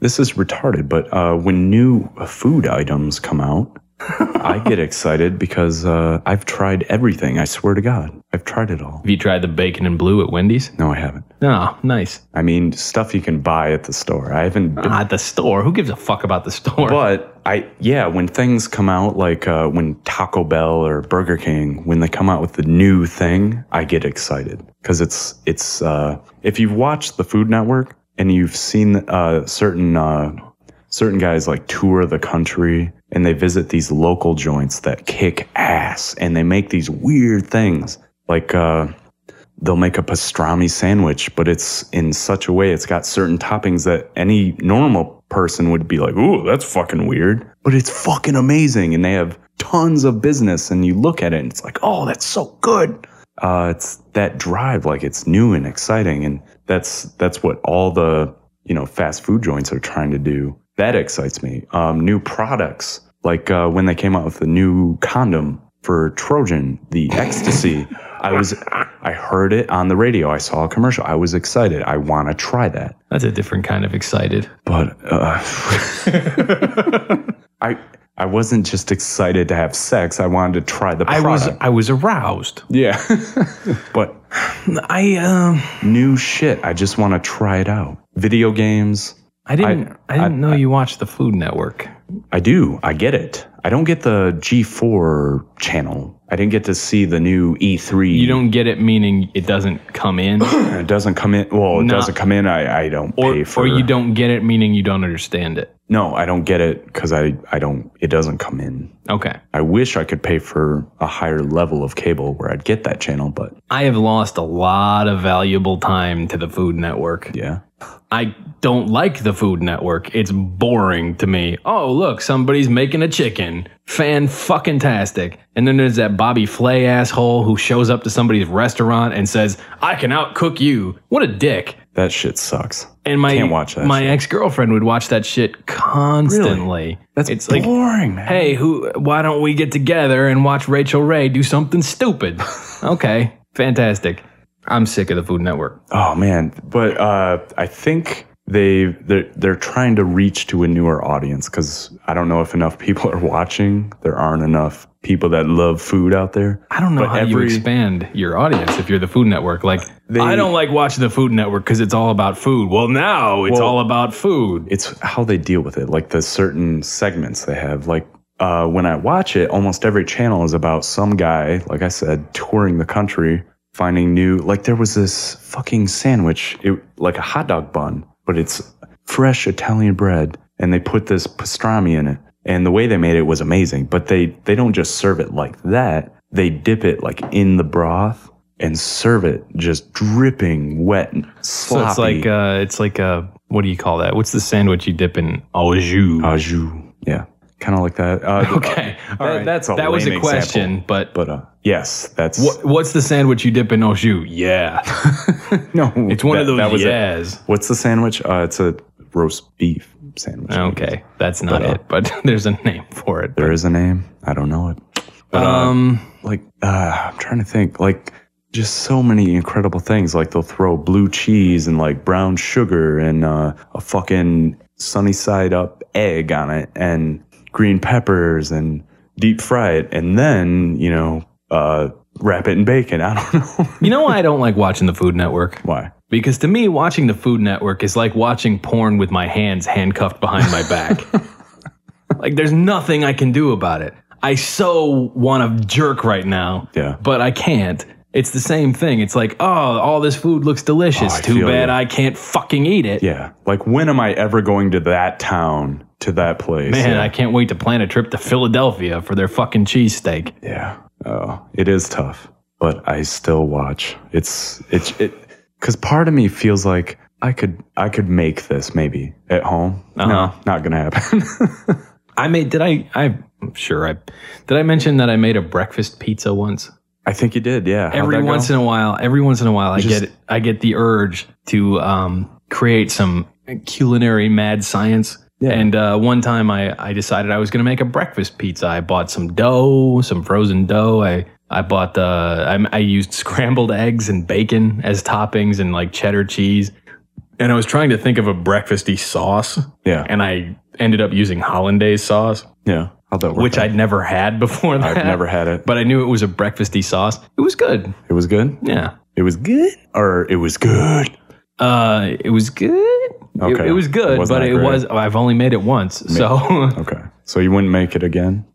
this is retarded, but when new food items come out, I get excited because I've tried everything. I swear to God, I've tried it all. Have you tried the bacon and blue at Wendy's? No, I haven't. Oh, nice. I mean, stuff you can buy at the store. I haven't been. At the store? Who gives a fuck about the store? But when things come out, like when Taco Bell or Burger King, when they come out with the new thing, I get excited because it's if you've watched the Food Network and you've seen certain guys like tour the country and they visit these local joints that kick ass and they make these weird things like they'll make a pastrami sandwich, but it's in such a way it's got certain toppings that any normal person would be like, ooh, that's fucking weird. But it's fucking amazing. And they have tons of business. And you look at it and it's like, oh, that's so good. It's that drive, like it's new and exciting. And that's what all the, fast food joints are trying to do. That excites me. New products, like when they came out with the new condom for Trojan, the Ecstasy. I heard it on the radio. I saw a commercial. I was excited. I want to try that. That's a different kind of excited. But I wasn't just excited to have sex. I wanted to try the product. I was aroused. Yeah. But new shit. I just want to try it out. Video games. I didn't know you watched the Food Network. I do. I get it. I don't get the G4 channel. I didn't get to see the new E3. You don't get it, meaning it doesn't come in? It doesn't come in. Well, it doesn't come in. I don't pay for it. Or you don't get it, meaning you don't understand it? No, I don't get it because it doesn't come in. Okay. I wish I could pay for a higher level of cable where I'd get that channel, but. I have lost a lot of valuable time to the Food Network. Yeah. I don't like the Food Network. It's boring to me. Oh, look, somebody's making a chicken. Fan-fucking-tastic. And then there's that Bobby Flay asshole who shows up to somebody's restaurant and says, I can outcook you. What a dick. That shit sucks. And can't watch that my shit. Ex-girlfriend would watch that shit constantly. Really? It's boring, man. Hey, why don't we get together and watch Rachel Ray do something stupid? Okay, fantastic. I'm sick of the Food Network. Oh man, but I think they're trying to reach to a newer audience because I don't know if enough people are watching. There aren't enough people that love food out there. I don't know how you expand your audience if you're the Food Network. Like, I don't like watching the Food Network because it's all about food. Well, now it's all about food. It's how they deal with it, like the certain segments they have. Like when I watch it, almost every channel is about some guy, like I said, touring the country, finding new, like there was this fucking sandwich, like a hot dog bun, but it's fresh Italian bread and they put this pastrami in it. And the way they made it was amazing, but they don't just serve it like that. They dip it like in the broth and serve it just dripping wet and sloppy. So it's like what do you call that? What's the sandwich you dip in? Au jus. Au jus. Yeah. Kind of like that. Okay. That's a that was a lame question, example. But yes, that's what's the sandwich you dip in au jus? Yeah. No, it's one of those that was yes. What's the sandwich? It's a roast beef sandwich. Okay, that's not it, but there's a name for it. There is a name. I don't know it. But I'm trying to think. Like just so many incredible things. Like they'll throw blue cheese and like brown sugar and a fucking sunny side up egg on it and green peppers and deep fry it and then, wrap it in bacon. I don't know. You know why I don't like watching the Food Network? Why? Because to me, watching the Food Network is like watching porn with my hands handcuffed behind my back. Like there's nothing I can do about it. I so want to jerk right now, but I can't. It's the same thing. It's like, oh, all this food looks delicious. Too bad I can't fucking eat it. Yeah. Like, when am I ever going to that town, to that place? Man, I can't wait to plan a trip to Philadelphia for their fucking cheesesteak. Yeah. Oh, it is tough, but I still watch. It's because part of me feels like I could make this maybe at home. No, not gonna happen. Did I mention that I made a breakfast pizza once? I think you did, yeah. Every once in a while, I get the urge to create some culinary mad science. Yeah. And one time I decided I was going to make a breakfast pizza. I bought some dough, some frozen dough. I bought I used scrambled eggs and bacon as toppings and like cheddar cheese. And I was trying to think of a breakfasty sauce. Yeah. And I ended up using hollandaise sauce. Yeah. How'd that work? Which I'd never had before that. I've never had it. But I knew it was a breakfasty sauce. It was good. It was good? Yeah. It was good? Or it was good? It was good. Okay. It was good, Wasn't but that it great? was, I've only made it once. So, Okay. So you wouldn't make it again?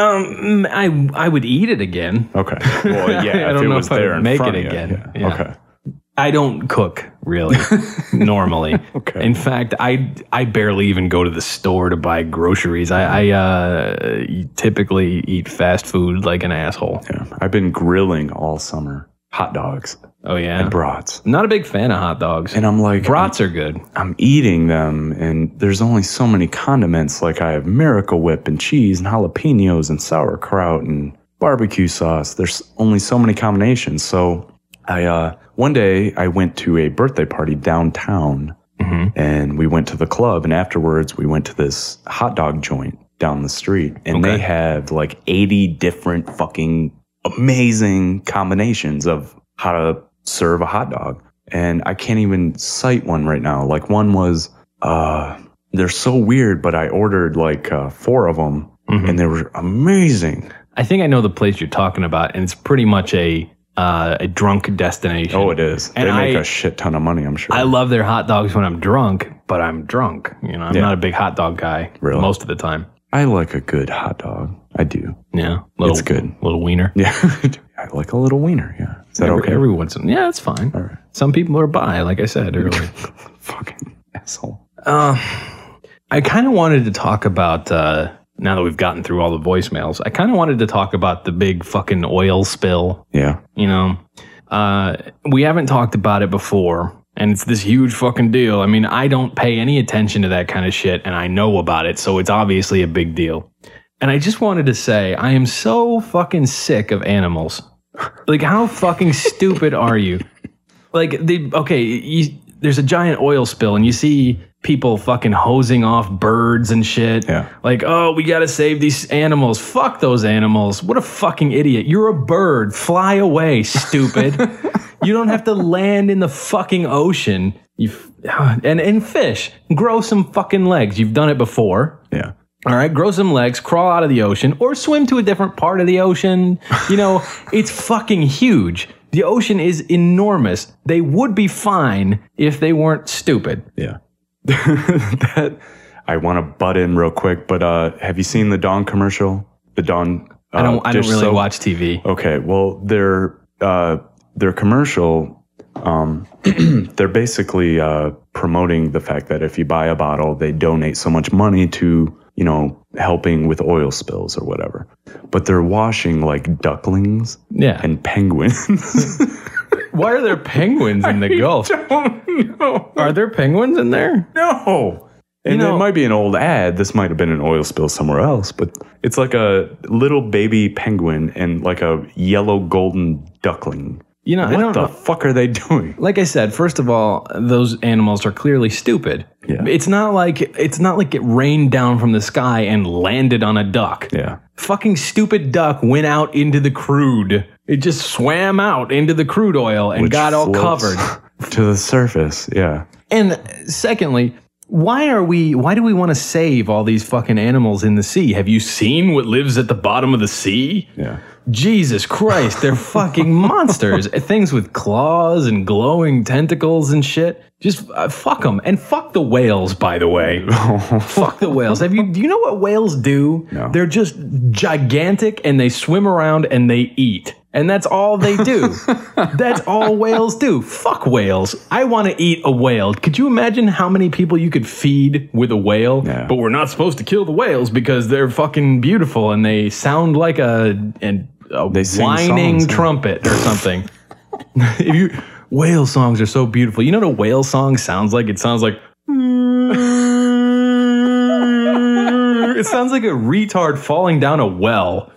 I would eat it again. Okay. Well, yeah. I don't if it know was if I'd there in make front it of you, again. yeah. Yeah. Okay. I don't cook really normally. Okay. In fact, I barely even go to the store to buy groceries. I typically eat fast food like an asshole. Yeah. I've been grilling all summer. Hot dogs Oh yeah. and brats. Not a big fan of hot dogs. And I'm like, Brats are good. I'm eating them, and there's only so many condiments. Like I have Miracle Whip and cheese and jalapenos and sauerkraut and barbecue sauce. There's only so many combinations. So one day I went to a birthday party downtown, and we went to the club, and afterwards we went to this hot dog joint down the street, and they have like 80 different fucking amazing combinations of how to serve a hot dog. And I can't even cite one right now. Like one was, they're so weird, but I ordered like 4 of them, and they were amazing. I think I know the place you're talking about, and it's pretty much a drunk destination. Oh, it is. And they make a shit ton of money, I'm sure. I love their hot dogs when I'm drunk, but I'm drunk. You know, I'm not a big hot dog guy most of the time. I like a good hot dog. I do. Yeah. It's good. Little wiener. Yeah. I like a little wiener. Yeah. Is that okay? Every once in, yeah, it's fine. All right. Some people are bi, like I said earlier. Fucking asshole. I kind of wanted to talk about, now that we've gotten through all the voicemails, I kind of wanted to talk about the big fucking oil spill. Yeah. You know, we haven't talked about it before, and it's this huge fucking deal. I mean, I don't pay any attention to that kind of shit, and I know about it, so it's obviously a big deal. And I just wanted to say, I am so fucking sick of animals. Like, how fucking stupid are you? Like, there's a giant oil spill, and you see people fucking hosing off birds and shit. Yeah. Like, oh, we gotta save these animals. Fuck those animals. What a fucking idiot. You're a bird. Fly away, stupid. You don't have to land in the fucking ocean. And fish. Grow some fucking legs. You've done it before. Yeah. All right, grow some legs, crawl out of the ocean, or swim to a different part of the ocean. You know, it's fucking huge. The ocean is enormous. They would be fine if they weren't stupid. Yeah. I want to butt in real quick, but have you seen the Dawn commercial? The Dawn. I don't really watch TV. Okay, well, their commercial. They're basically promoting the fact that if you buy a bottle, they donate so much money to, you know, helping with oil spills or whatever. But they're washing like ducklings and penguins. Why are there penguins in the Gulf? I don't know. Are there penguins in there? No. And it might be an old ad. This might have been an oil spill somewhere else, but it's like a little baby penguin and like a yellow golden duckling. You know, what the fuck are they doing? Like I said, first of all, those animals are clearly stupid. Yeah. It's not like it rained down from the sky and landed on a duck. Yeah. Fucking stupid duck went out into the crude. It just swam out into the crude oil and got all covered to the surface. Yeah. And secondly, why do we want to save all these fucking animals in the sea? Have you seen what lives at the bottom of the sea? Yeah. Jesus Christ, they're fucking monsters. Things with claws and glowing tentacles and shit. Just fuck them. And fuck the whales, by the way. Fuck the whales. Do you know what whales do? No. They're just gigantic and they swim around and they eat. And that's all they do. That's all whales do. Fuck whales. I want to eat a whale. Could you imagine how many people you could feed with a whale? Yeah. But we're not supposed to kill the whales because they're fucking beautiful and they sound like a whining songs, trumpet or something. Whale songs are so beautiful. You know what a whale song sounds like? It sounds like it sounds like a retard falling down a well.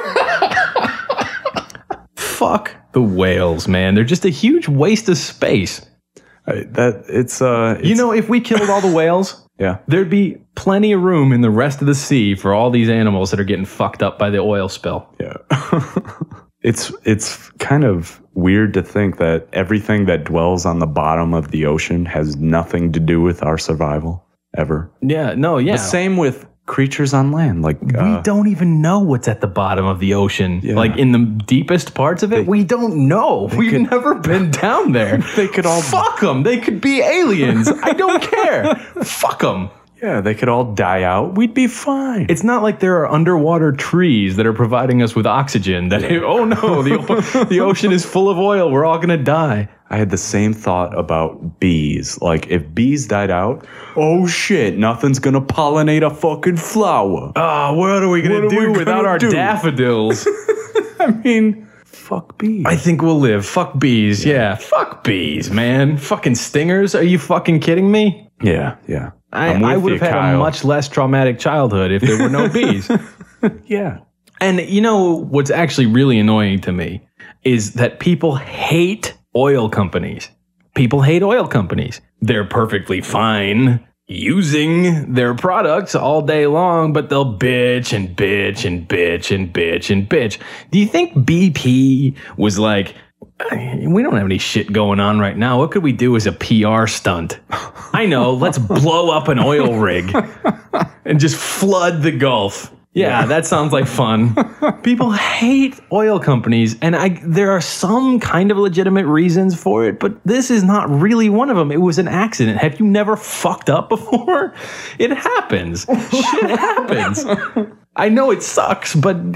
Fuck the whales, man. They're just a huge waste of space. It's you know, if we killed all the whales, yeah, there'd be plenty of room in the rest of the sea for all these animals that are getting fucked up by the oil spill. Yeah. It's kind of weird to think that everything that dwells on the bottom of the ocean has nothing to do with our survival ever. Yeah, no, yeah. The same with creatures on land. Like we don't even know what's at the bottom of the ocean. Yeah. Like in the deepest parts of it, we don't know. We've never been down there. They could all fuck them. They could be aliens. I don't care. Fuck them. Yeah, they could all die out. We'd be fine. It's not like there are underwater trees that are providing us with oxygen. That oh no, the ocean is full of oil. We're all gonna die. I had the same thought about bees. Like, if bees died out, oh shit, nothing's gonna pollinate a fucking flower. Oh, what are we gonna do without our daffodils? I mean, fuck bees. I think we'll live. Fuck bees. Yeah, fuck bees, man. Fucking stingers. Are you fucking kidding me? Yeah. I would have had a much less traumatic childhood if there were no bees. Yeah. And you know what's actually really annoying to me is that people hate oil companies. People hate oil companies. They're perfectly fine using their products all day long, but they'll bitch and bitch and bitch and bitch and bitch. Do you think BP was like, we don't have any shit going on right now. What could we do as a PR stunt? I know, let's blow up an oil rig and just flood the Gulf. Yeah, that sounds like fun. People hate oil companies, and there are some kind of legitimate reasons for it, but this is not really one of them. It was an accident. Have you never fucked up before? It happens. Shit happens. I know it sucks, but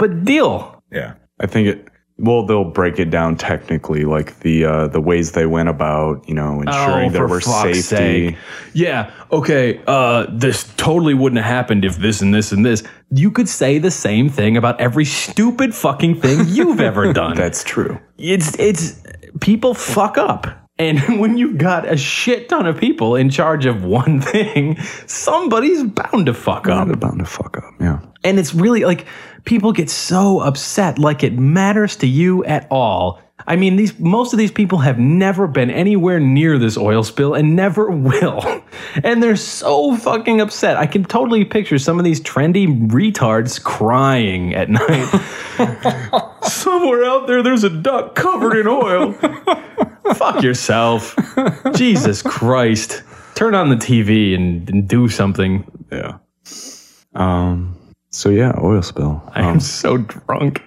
deal. Yeah. I think they'll break it down technically, like the ways they went about, ensuring there were safety. Sake. Yeah. Okay. This totally wouldn't have happened if this and this and this. You could say the same thing about every stupid fucking thing you've ever done. That's true. It's people fuck up. And when you've got a shit ton of people in charge of one thing, somebody's bound to fuck up. Bound to fuck up, yeah. And it's really like people get so upset, like it matters to you at all. I mean, most of these people have never been anywhere near this oil spill and never will. And they're so fucking upset. I can totally picture some of these trendy retards crying at night. Somewhere out there's a duck covered in oil. Fuck yourself. Jesus Christ. Turn on the TV and do something. Yeah. So yeah, oil spill. I am so drunk.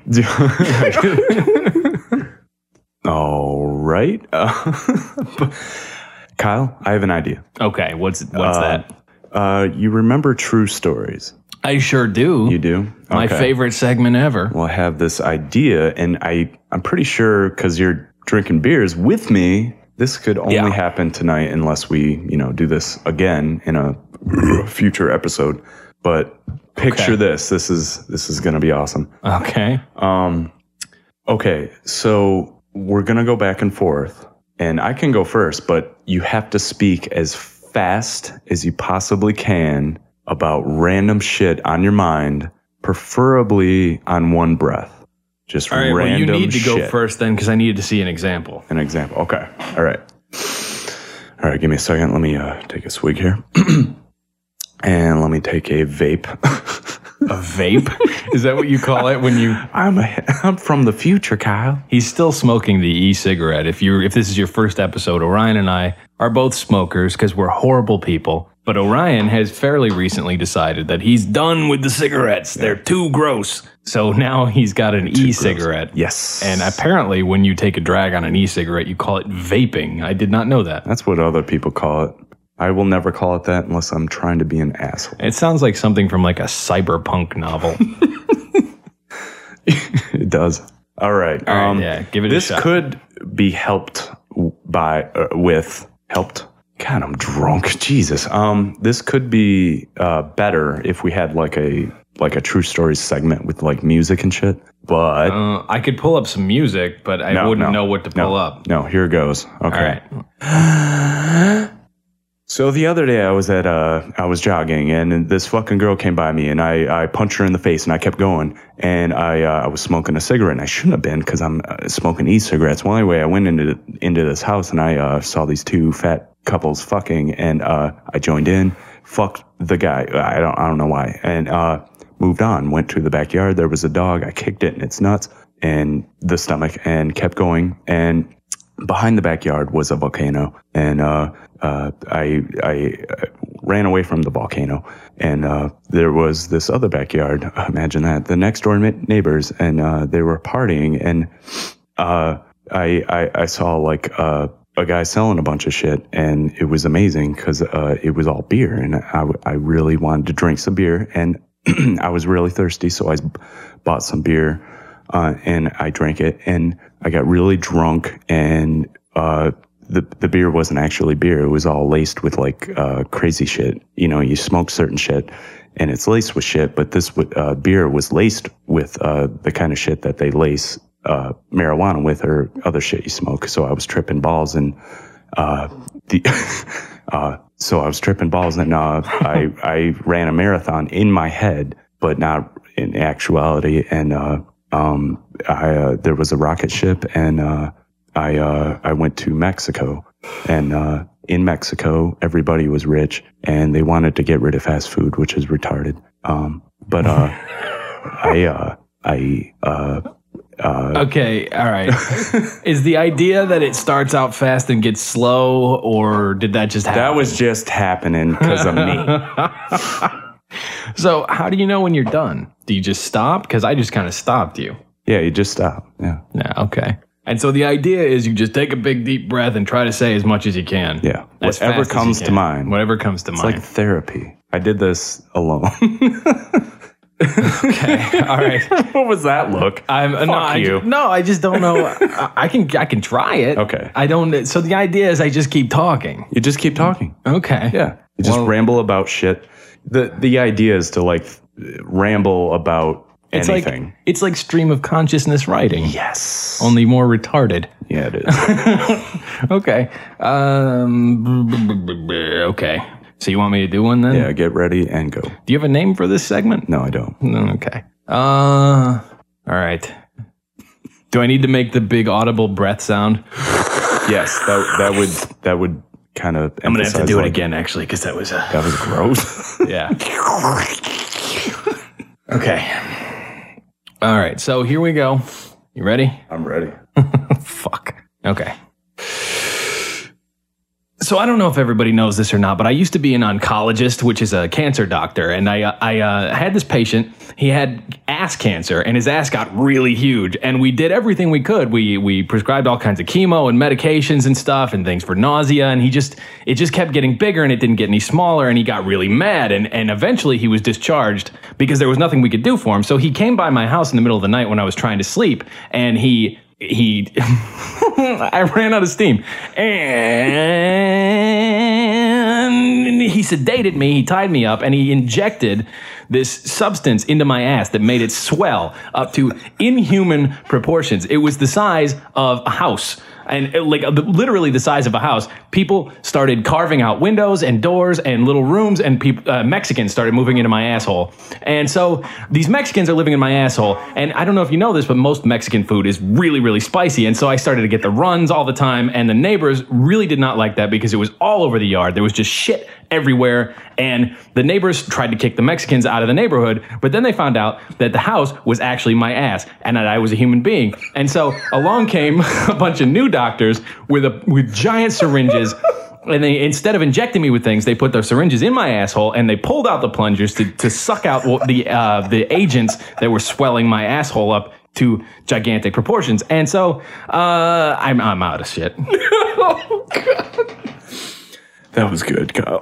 All right. Kyle, I have an idea. Okay, what's that? You remember True Stories? I sure do. You do? My favorite segment ever. Well, I have this idea, and I'm pretty sure because you're drinking beers with me, this could only happen tonight unless we, do this again in a future episode. But picture this. This is going to be awesome. Okay. Okay, so we're going to go back and forth, and I can go first, but you have to speak as fast as you possibly can about random shit on your mind, preferably on one breath. Just all right, random well, you need to shit. go first then, because I needed to see an example. An example. Okay. All right. All right, give me a second. Let me take a swig here. And let me take a vape. A vape? Is that what you call it when you... I'm from the future, Kyle. He's still smoking the e-cigarette. If this is your first episode, Orion and I are both smokers because we're horrible people. But Orion has fairly recently decided that he's done with the cigarettes. They're too gross. So now he's got an e-cigarette. Gross. Yes. And apparently when you take a drag on an e-cigarette, you call it vaping. I did not know that. That's what other people call it. I will never call it that unless I'm trying to be an asshole. It sounds like something from like a cyberpunk novel. It does. All right. Yeah, give it a shot. This could be helped helped. God, I'm drunk. Jesus. This could be better if we had like a True Stories segment with like music and shit. But I could pull up some music, but I wouldn't know what to pull up. No, here it goes. Okay. All right. So the other day I was jogging and this fucking girl came by me and I punched her in the face and I kept going and I was smoking a cigarette and I shouldn't have been because I'm smoking e-cigarettes. Well, anyway, I went into this house and I saw these two fat couples fucking and I joined in, fucked the guy. I don't know why, and moved on. Went to the backyard. There was a dog. I kicked it in its nuts. and the stomach and kept going. And behind the backyard was a volcano, and I ran away from the volcano, and there was this other backyard. Imagine that, the next door neighbors, and they were partying, and I saw like a guy selling a bunch of shit, and it was amazing because it was all beer, and I really wanted to drink some beer, and I was really thirsty, so I bought some beer, and I drank it, and I got really drunk, and the beer wasn't actually beer. It was all laced with like crazy shit. You know, you smoke certain shit, and it's laced with shit, but this beer was laced with the kind of shit that they lace marijuana with or other shit you smoke. So I was tripping balls, and I ran a marathon in my head, but not in actuality. And there was a rocket ship, and I went to Mexico, and in Mexico everybody was rich, and they wanted to get rid of fast food, which is retarded. Okay, all right. Is the idea that it starts out fast and gets slow, or did that just happen? That was just happening because of me. So how do you know when you're done? Do you just stop? Because I just kind of stopped you. Yeah, you just stop. Yeah. Yeah, okay. And so the idea is you just take a big deep breath and try to say as much as you can. Yeah. As Whatever fast as comes you to can. mind. Whatever comes to It's mind. like therapy. I did this alone. Okay. All right. What was that look? Fuck you. I just don't know. I can try it. Okay. I don't. So the idea is I just keep talking. You just keep talking. Okay. Yeah. You just ramble about shit. The idea is to like ramble about anything. It's like stream of consciousness writing. Yes. Only more retarded. Yeah, it is. Okay. Okay. So you want me to do one then? Yeah, get ready and go. Do you have a name for this segment? No, I don't. Okay. All right. Do I need to make the big audible breath sound? Yes, that would kind of. I'm gonna have to do it again, actually, because that was gross. Yeah. Okay. All right. So here we go. You ready? I'm ready. Fuck. Okay. So I don't know if everybody knows this or not, but I used to be an oncologist, which is a cancer doctor, and I had this patient. He had ass cancer, and his ass got really huge, and we did everything we could. We prescribed all kinds of chemo and medications and stuff and things for nausea, and it just kept getting bigger, and it didn't get any smaller, and he got really mad, and eventually he was discharged because there was nothing we could do for him. So he came by my house in the middle of the night when I was trying to sleep, and he I ran out of steam, and he sedated me, he tied me up, and he injected this substance into my ass that made it swell up to inhuman proportions. It was the size of a house. And literally the size of a house. People started carving out windows and doors and little rooms, and Mexicans started moving into my asshole. And so these Mexicans are living in my asshole. And I don't know if you know this, but most Mexican food is really, really spicy. And so I started to get the runs all the time. And the neighbors really did not like that because it was all over the yard. There was just shit everywhere. And the neighbors tried to kick the Mexicans out of the neighborhood. But then they found out that the house was actually my ass and that I was a human being. And so along came a bunch of new doctors with giant syringes, and they, instead of injecting me with things, they put their syringes in my asshole and they pulled out the plungers to suck out the agents that were swelling my asshole up to gigantic proportions. And so I'm out of shit. Oh, God. That was good, Kyle.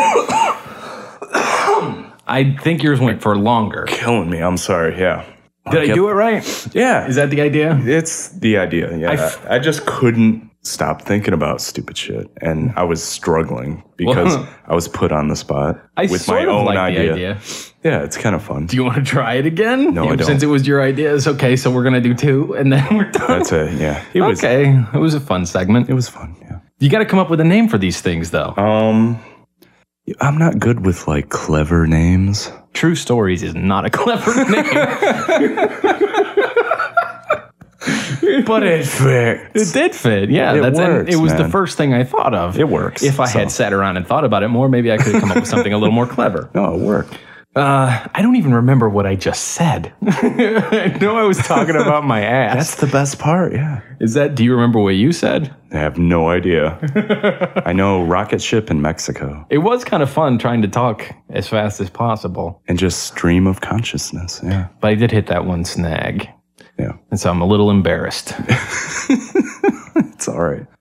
I think yours went for longer. Killing me. I'm sorry. Yeah. Did I do it right? Yeah. Is that the idea? It's the idea. Yeah. I just couldn't stop thinking about stupid shit, and I was struggling because I was put on the spot with my own idea. Yeah, it's kind of fun. Do you want to try it again? No, I don't. Since it was your idea, it's okay. So we're gonna do 2, and then we're done. That's it. Yeah. It was okay. It was a fun segment. It was fun. Yeah. You got to come up with a name for these things, though. I'm not good with like clever names. True Stories is not a clever name. But it fit. It did fit, yeah. It works, it was man. the first thing I thought of. It works. If I had sat around and thought about it more, maybe I could have come up with something a little more clever. No, it worked. I don't even remember what I just said. I know I was talking about my ass. That's the best part, yeah. Do you remember what you said? I have no idea. I know rocket ship in Mexico. It was kind of fun trying to talk as fast as possible. And just stream of consciousness, yeah. But I did hit that one snag. Yeah. And so I'm a little embarrassed. It's all right.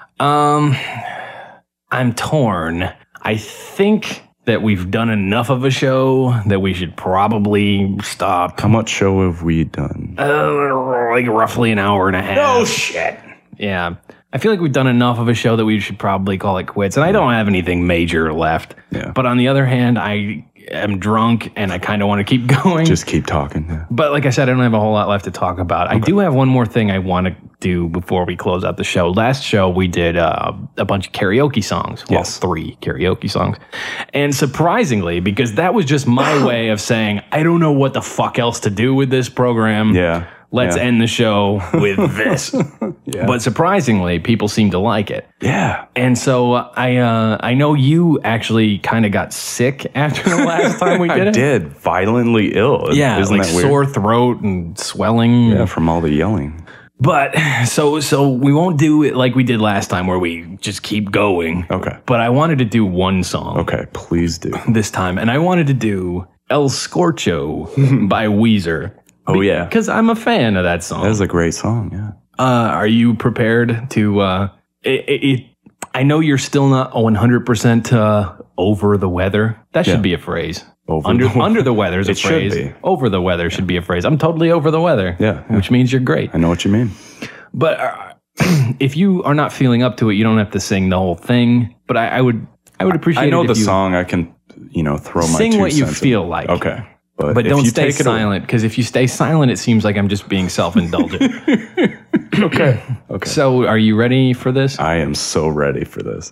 I'm torn. I think that we've done enough of a show that we should probably stop. How much show have we done? Like roughly an hour and a half. Oh, shit. Yeah. I feel like we've done enough of a show that we should probably call it quits. And I don't have anything major left. Yeah. But on the other hand, I am drunk and I kind of want to keep going. Just keep talking. Yeah. But like I said, I don't have a whole lot left to talk about. Okay. I do have one more thing I want to do before we close out the show. Last show, we did a bunch of karaoke songs. Well, yes. 3 karaoke songs. And surprisingly, because that was just my way of saying, I don't know what the fuck else to do with this program. Yeah. Let's end the show with this. Yeah. But surprisingly, people seem to like it. Yeah. And so I know you actually kind of got sick after the last time we did it. I did. Violently ill. Yeah, Isn't like that weird? sore throat and swelling. Yeah, from all the yelling. But so we won't do it like we did last time where we just keep going. Okay. But I wanted to do one song. Okay, please do. This time. And I wanted to do El Scorcho by Weezer. Oh, yeah. Because I'm a fan of that song. That is a great song, yeah. Are you prepared to... I know you're still not 100% over the weather. That should be a phrase. Under the weather is a phrase. Should be. Over the weather should be a phrase. I'm totally over the weather. Yeah. Which means you're great. I know what you mean. But if you are not feeling up to it, you don't have to sing the whole thing. But I would appreciate it. I know if the you song. I can, throw my 2 sing what you cents feel in. like. Okay. But if don't you stay take it away- silent, because if you stay silent, it seems like I'm just being self-indulgent. Okay. So are you ready for this? I am so ready for this.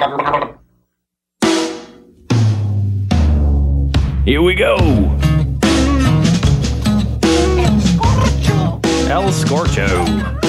Here we go. El Scorcho.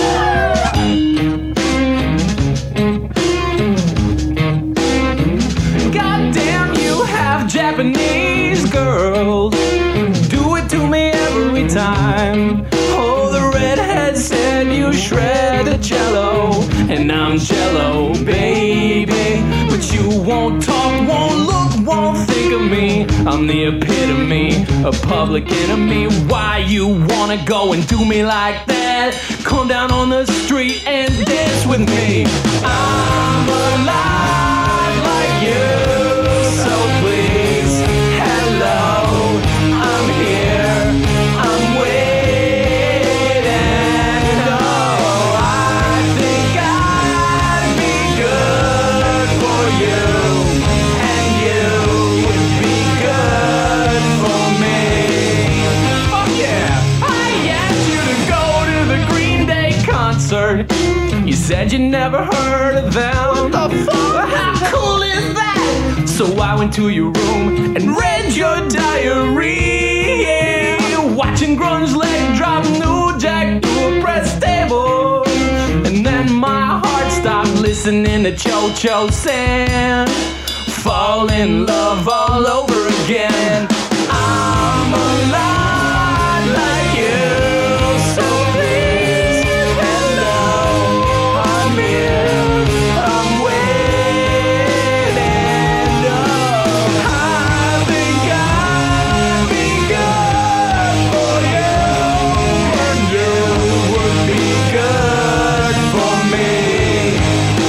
Goddamn, you have Japanese girls. Do it to me every time. Oh, the redhead said you shred a cello, and I'm jello, baby. But you won't talk, won't look, won't think of me. I'm the epitome of public enemy. Why you wanna go and do me like that? Come down on the street and dance with me. I'm alive like you, so please, hello, I'm here, I'm waiting. Oh, I think I'd be good for you, and you would be good for me. Oh yeah, I asked you to go to the Green Day concert. You said you never heard of them. What the fuck? How cool is that? So I went to your room and read your diary. Yeah. Watching grunge leg drop New Jack to a press table. And then my heart stopped listening to Cho Cho San. Fall in love all over again. I'm alive like you, so please, hello, I'm here, I'm waiting. Oh, I think I'd be good for you, and you would be good for me.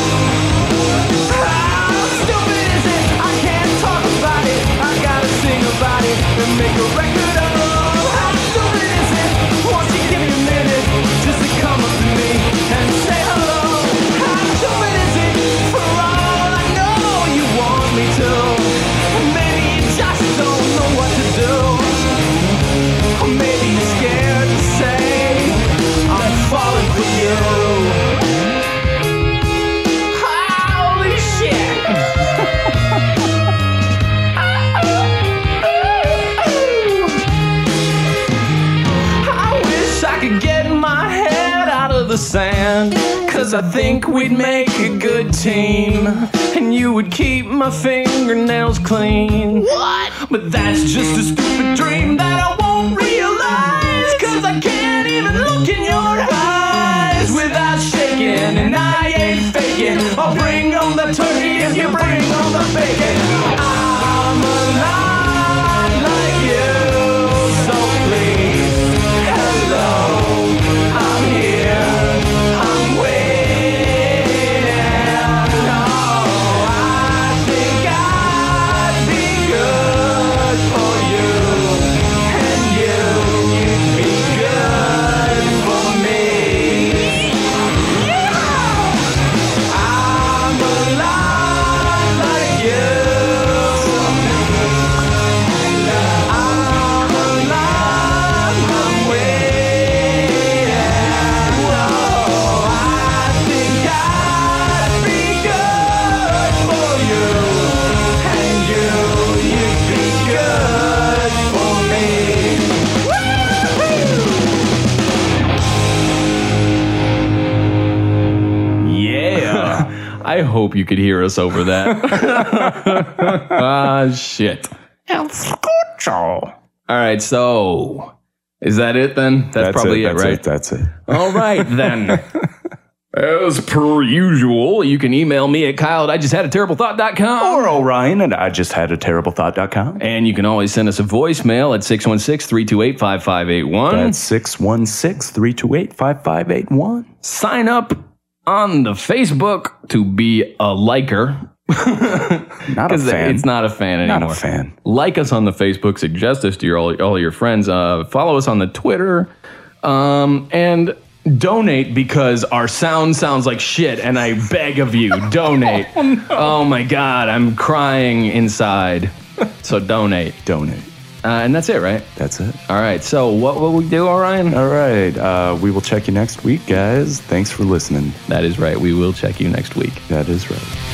How stupid is it? I can't talk about it. I gotta sing about it and make a record of it. How stupid is it? Won't you give me a minute just to come up to me and say hello? How stupid is it? For all I know, you want me to. Maybe you just don't know what to do. Or maybe you're scared to say I'm falling for you. Holy shit! I wish I could get my head out of the sand, 'cause I think we'd make a good team. and you would keep my fingernails clean. What? But that's just a stupid dream that I won't realize, 'cause I can't even look in your eyes without shaking, and I ain't faking. I'll bring on the turkey if you bring on the bacon. I'm a lot like you, so please, hello, I'm here, I'm waiting. Oh, I think I'd be good for you, and you'd be good for me. I'm a lot like you. I'm alive, I'm waiting. Oh, I think I'd be good for you, and you'd be good for me. Yeah. I hope you could hear us over that. Ah, shit. All right, so is that it then? That's probably it, right? That's it. All right, then. As per usual, you can email me at kyle@IJustHadATerribleThought.com. Or Orion at IJustHadATerribleThought.com. And you can always send us a voicemail at 616-328-5581. That's 616-328-5581. Sign up on the Facebook to be a liker. Not a fan. It's not a fan anymore. Not a fan. Like us on the Facebook. Suggest us to all your friends. Follow us on the Twitter. And donate, because our sound sounds like shit, and I beg of you, donate. Oh my God, I'm crying inside. So donate. Donate. And that's it, right? That's it. All right. So what will we do, Orion? All right. We will check you next week, guys. Thanks for listening. That is right. We will check you next week. That is right.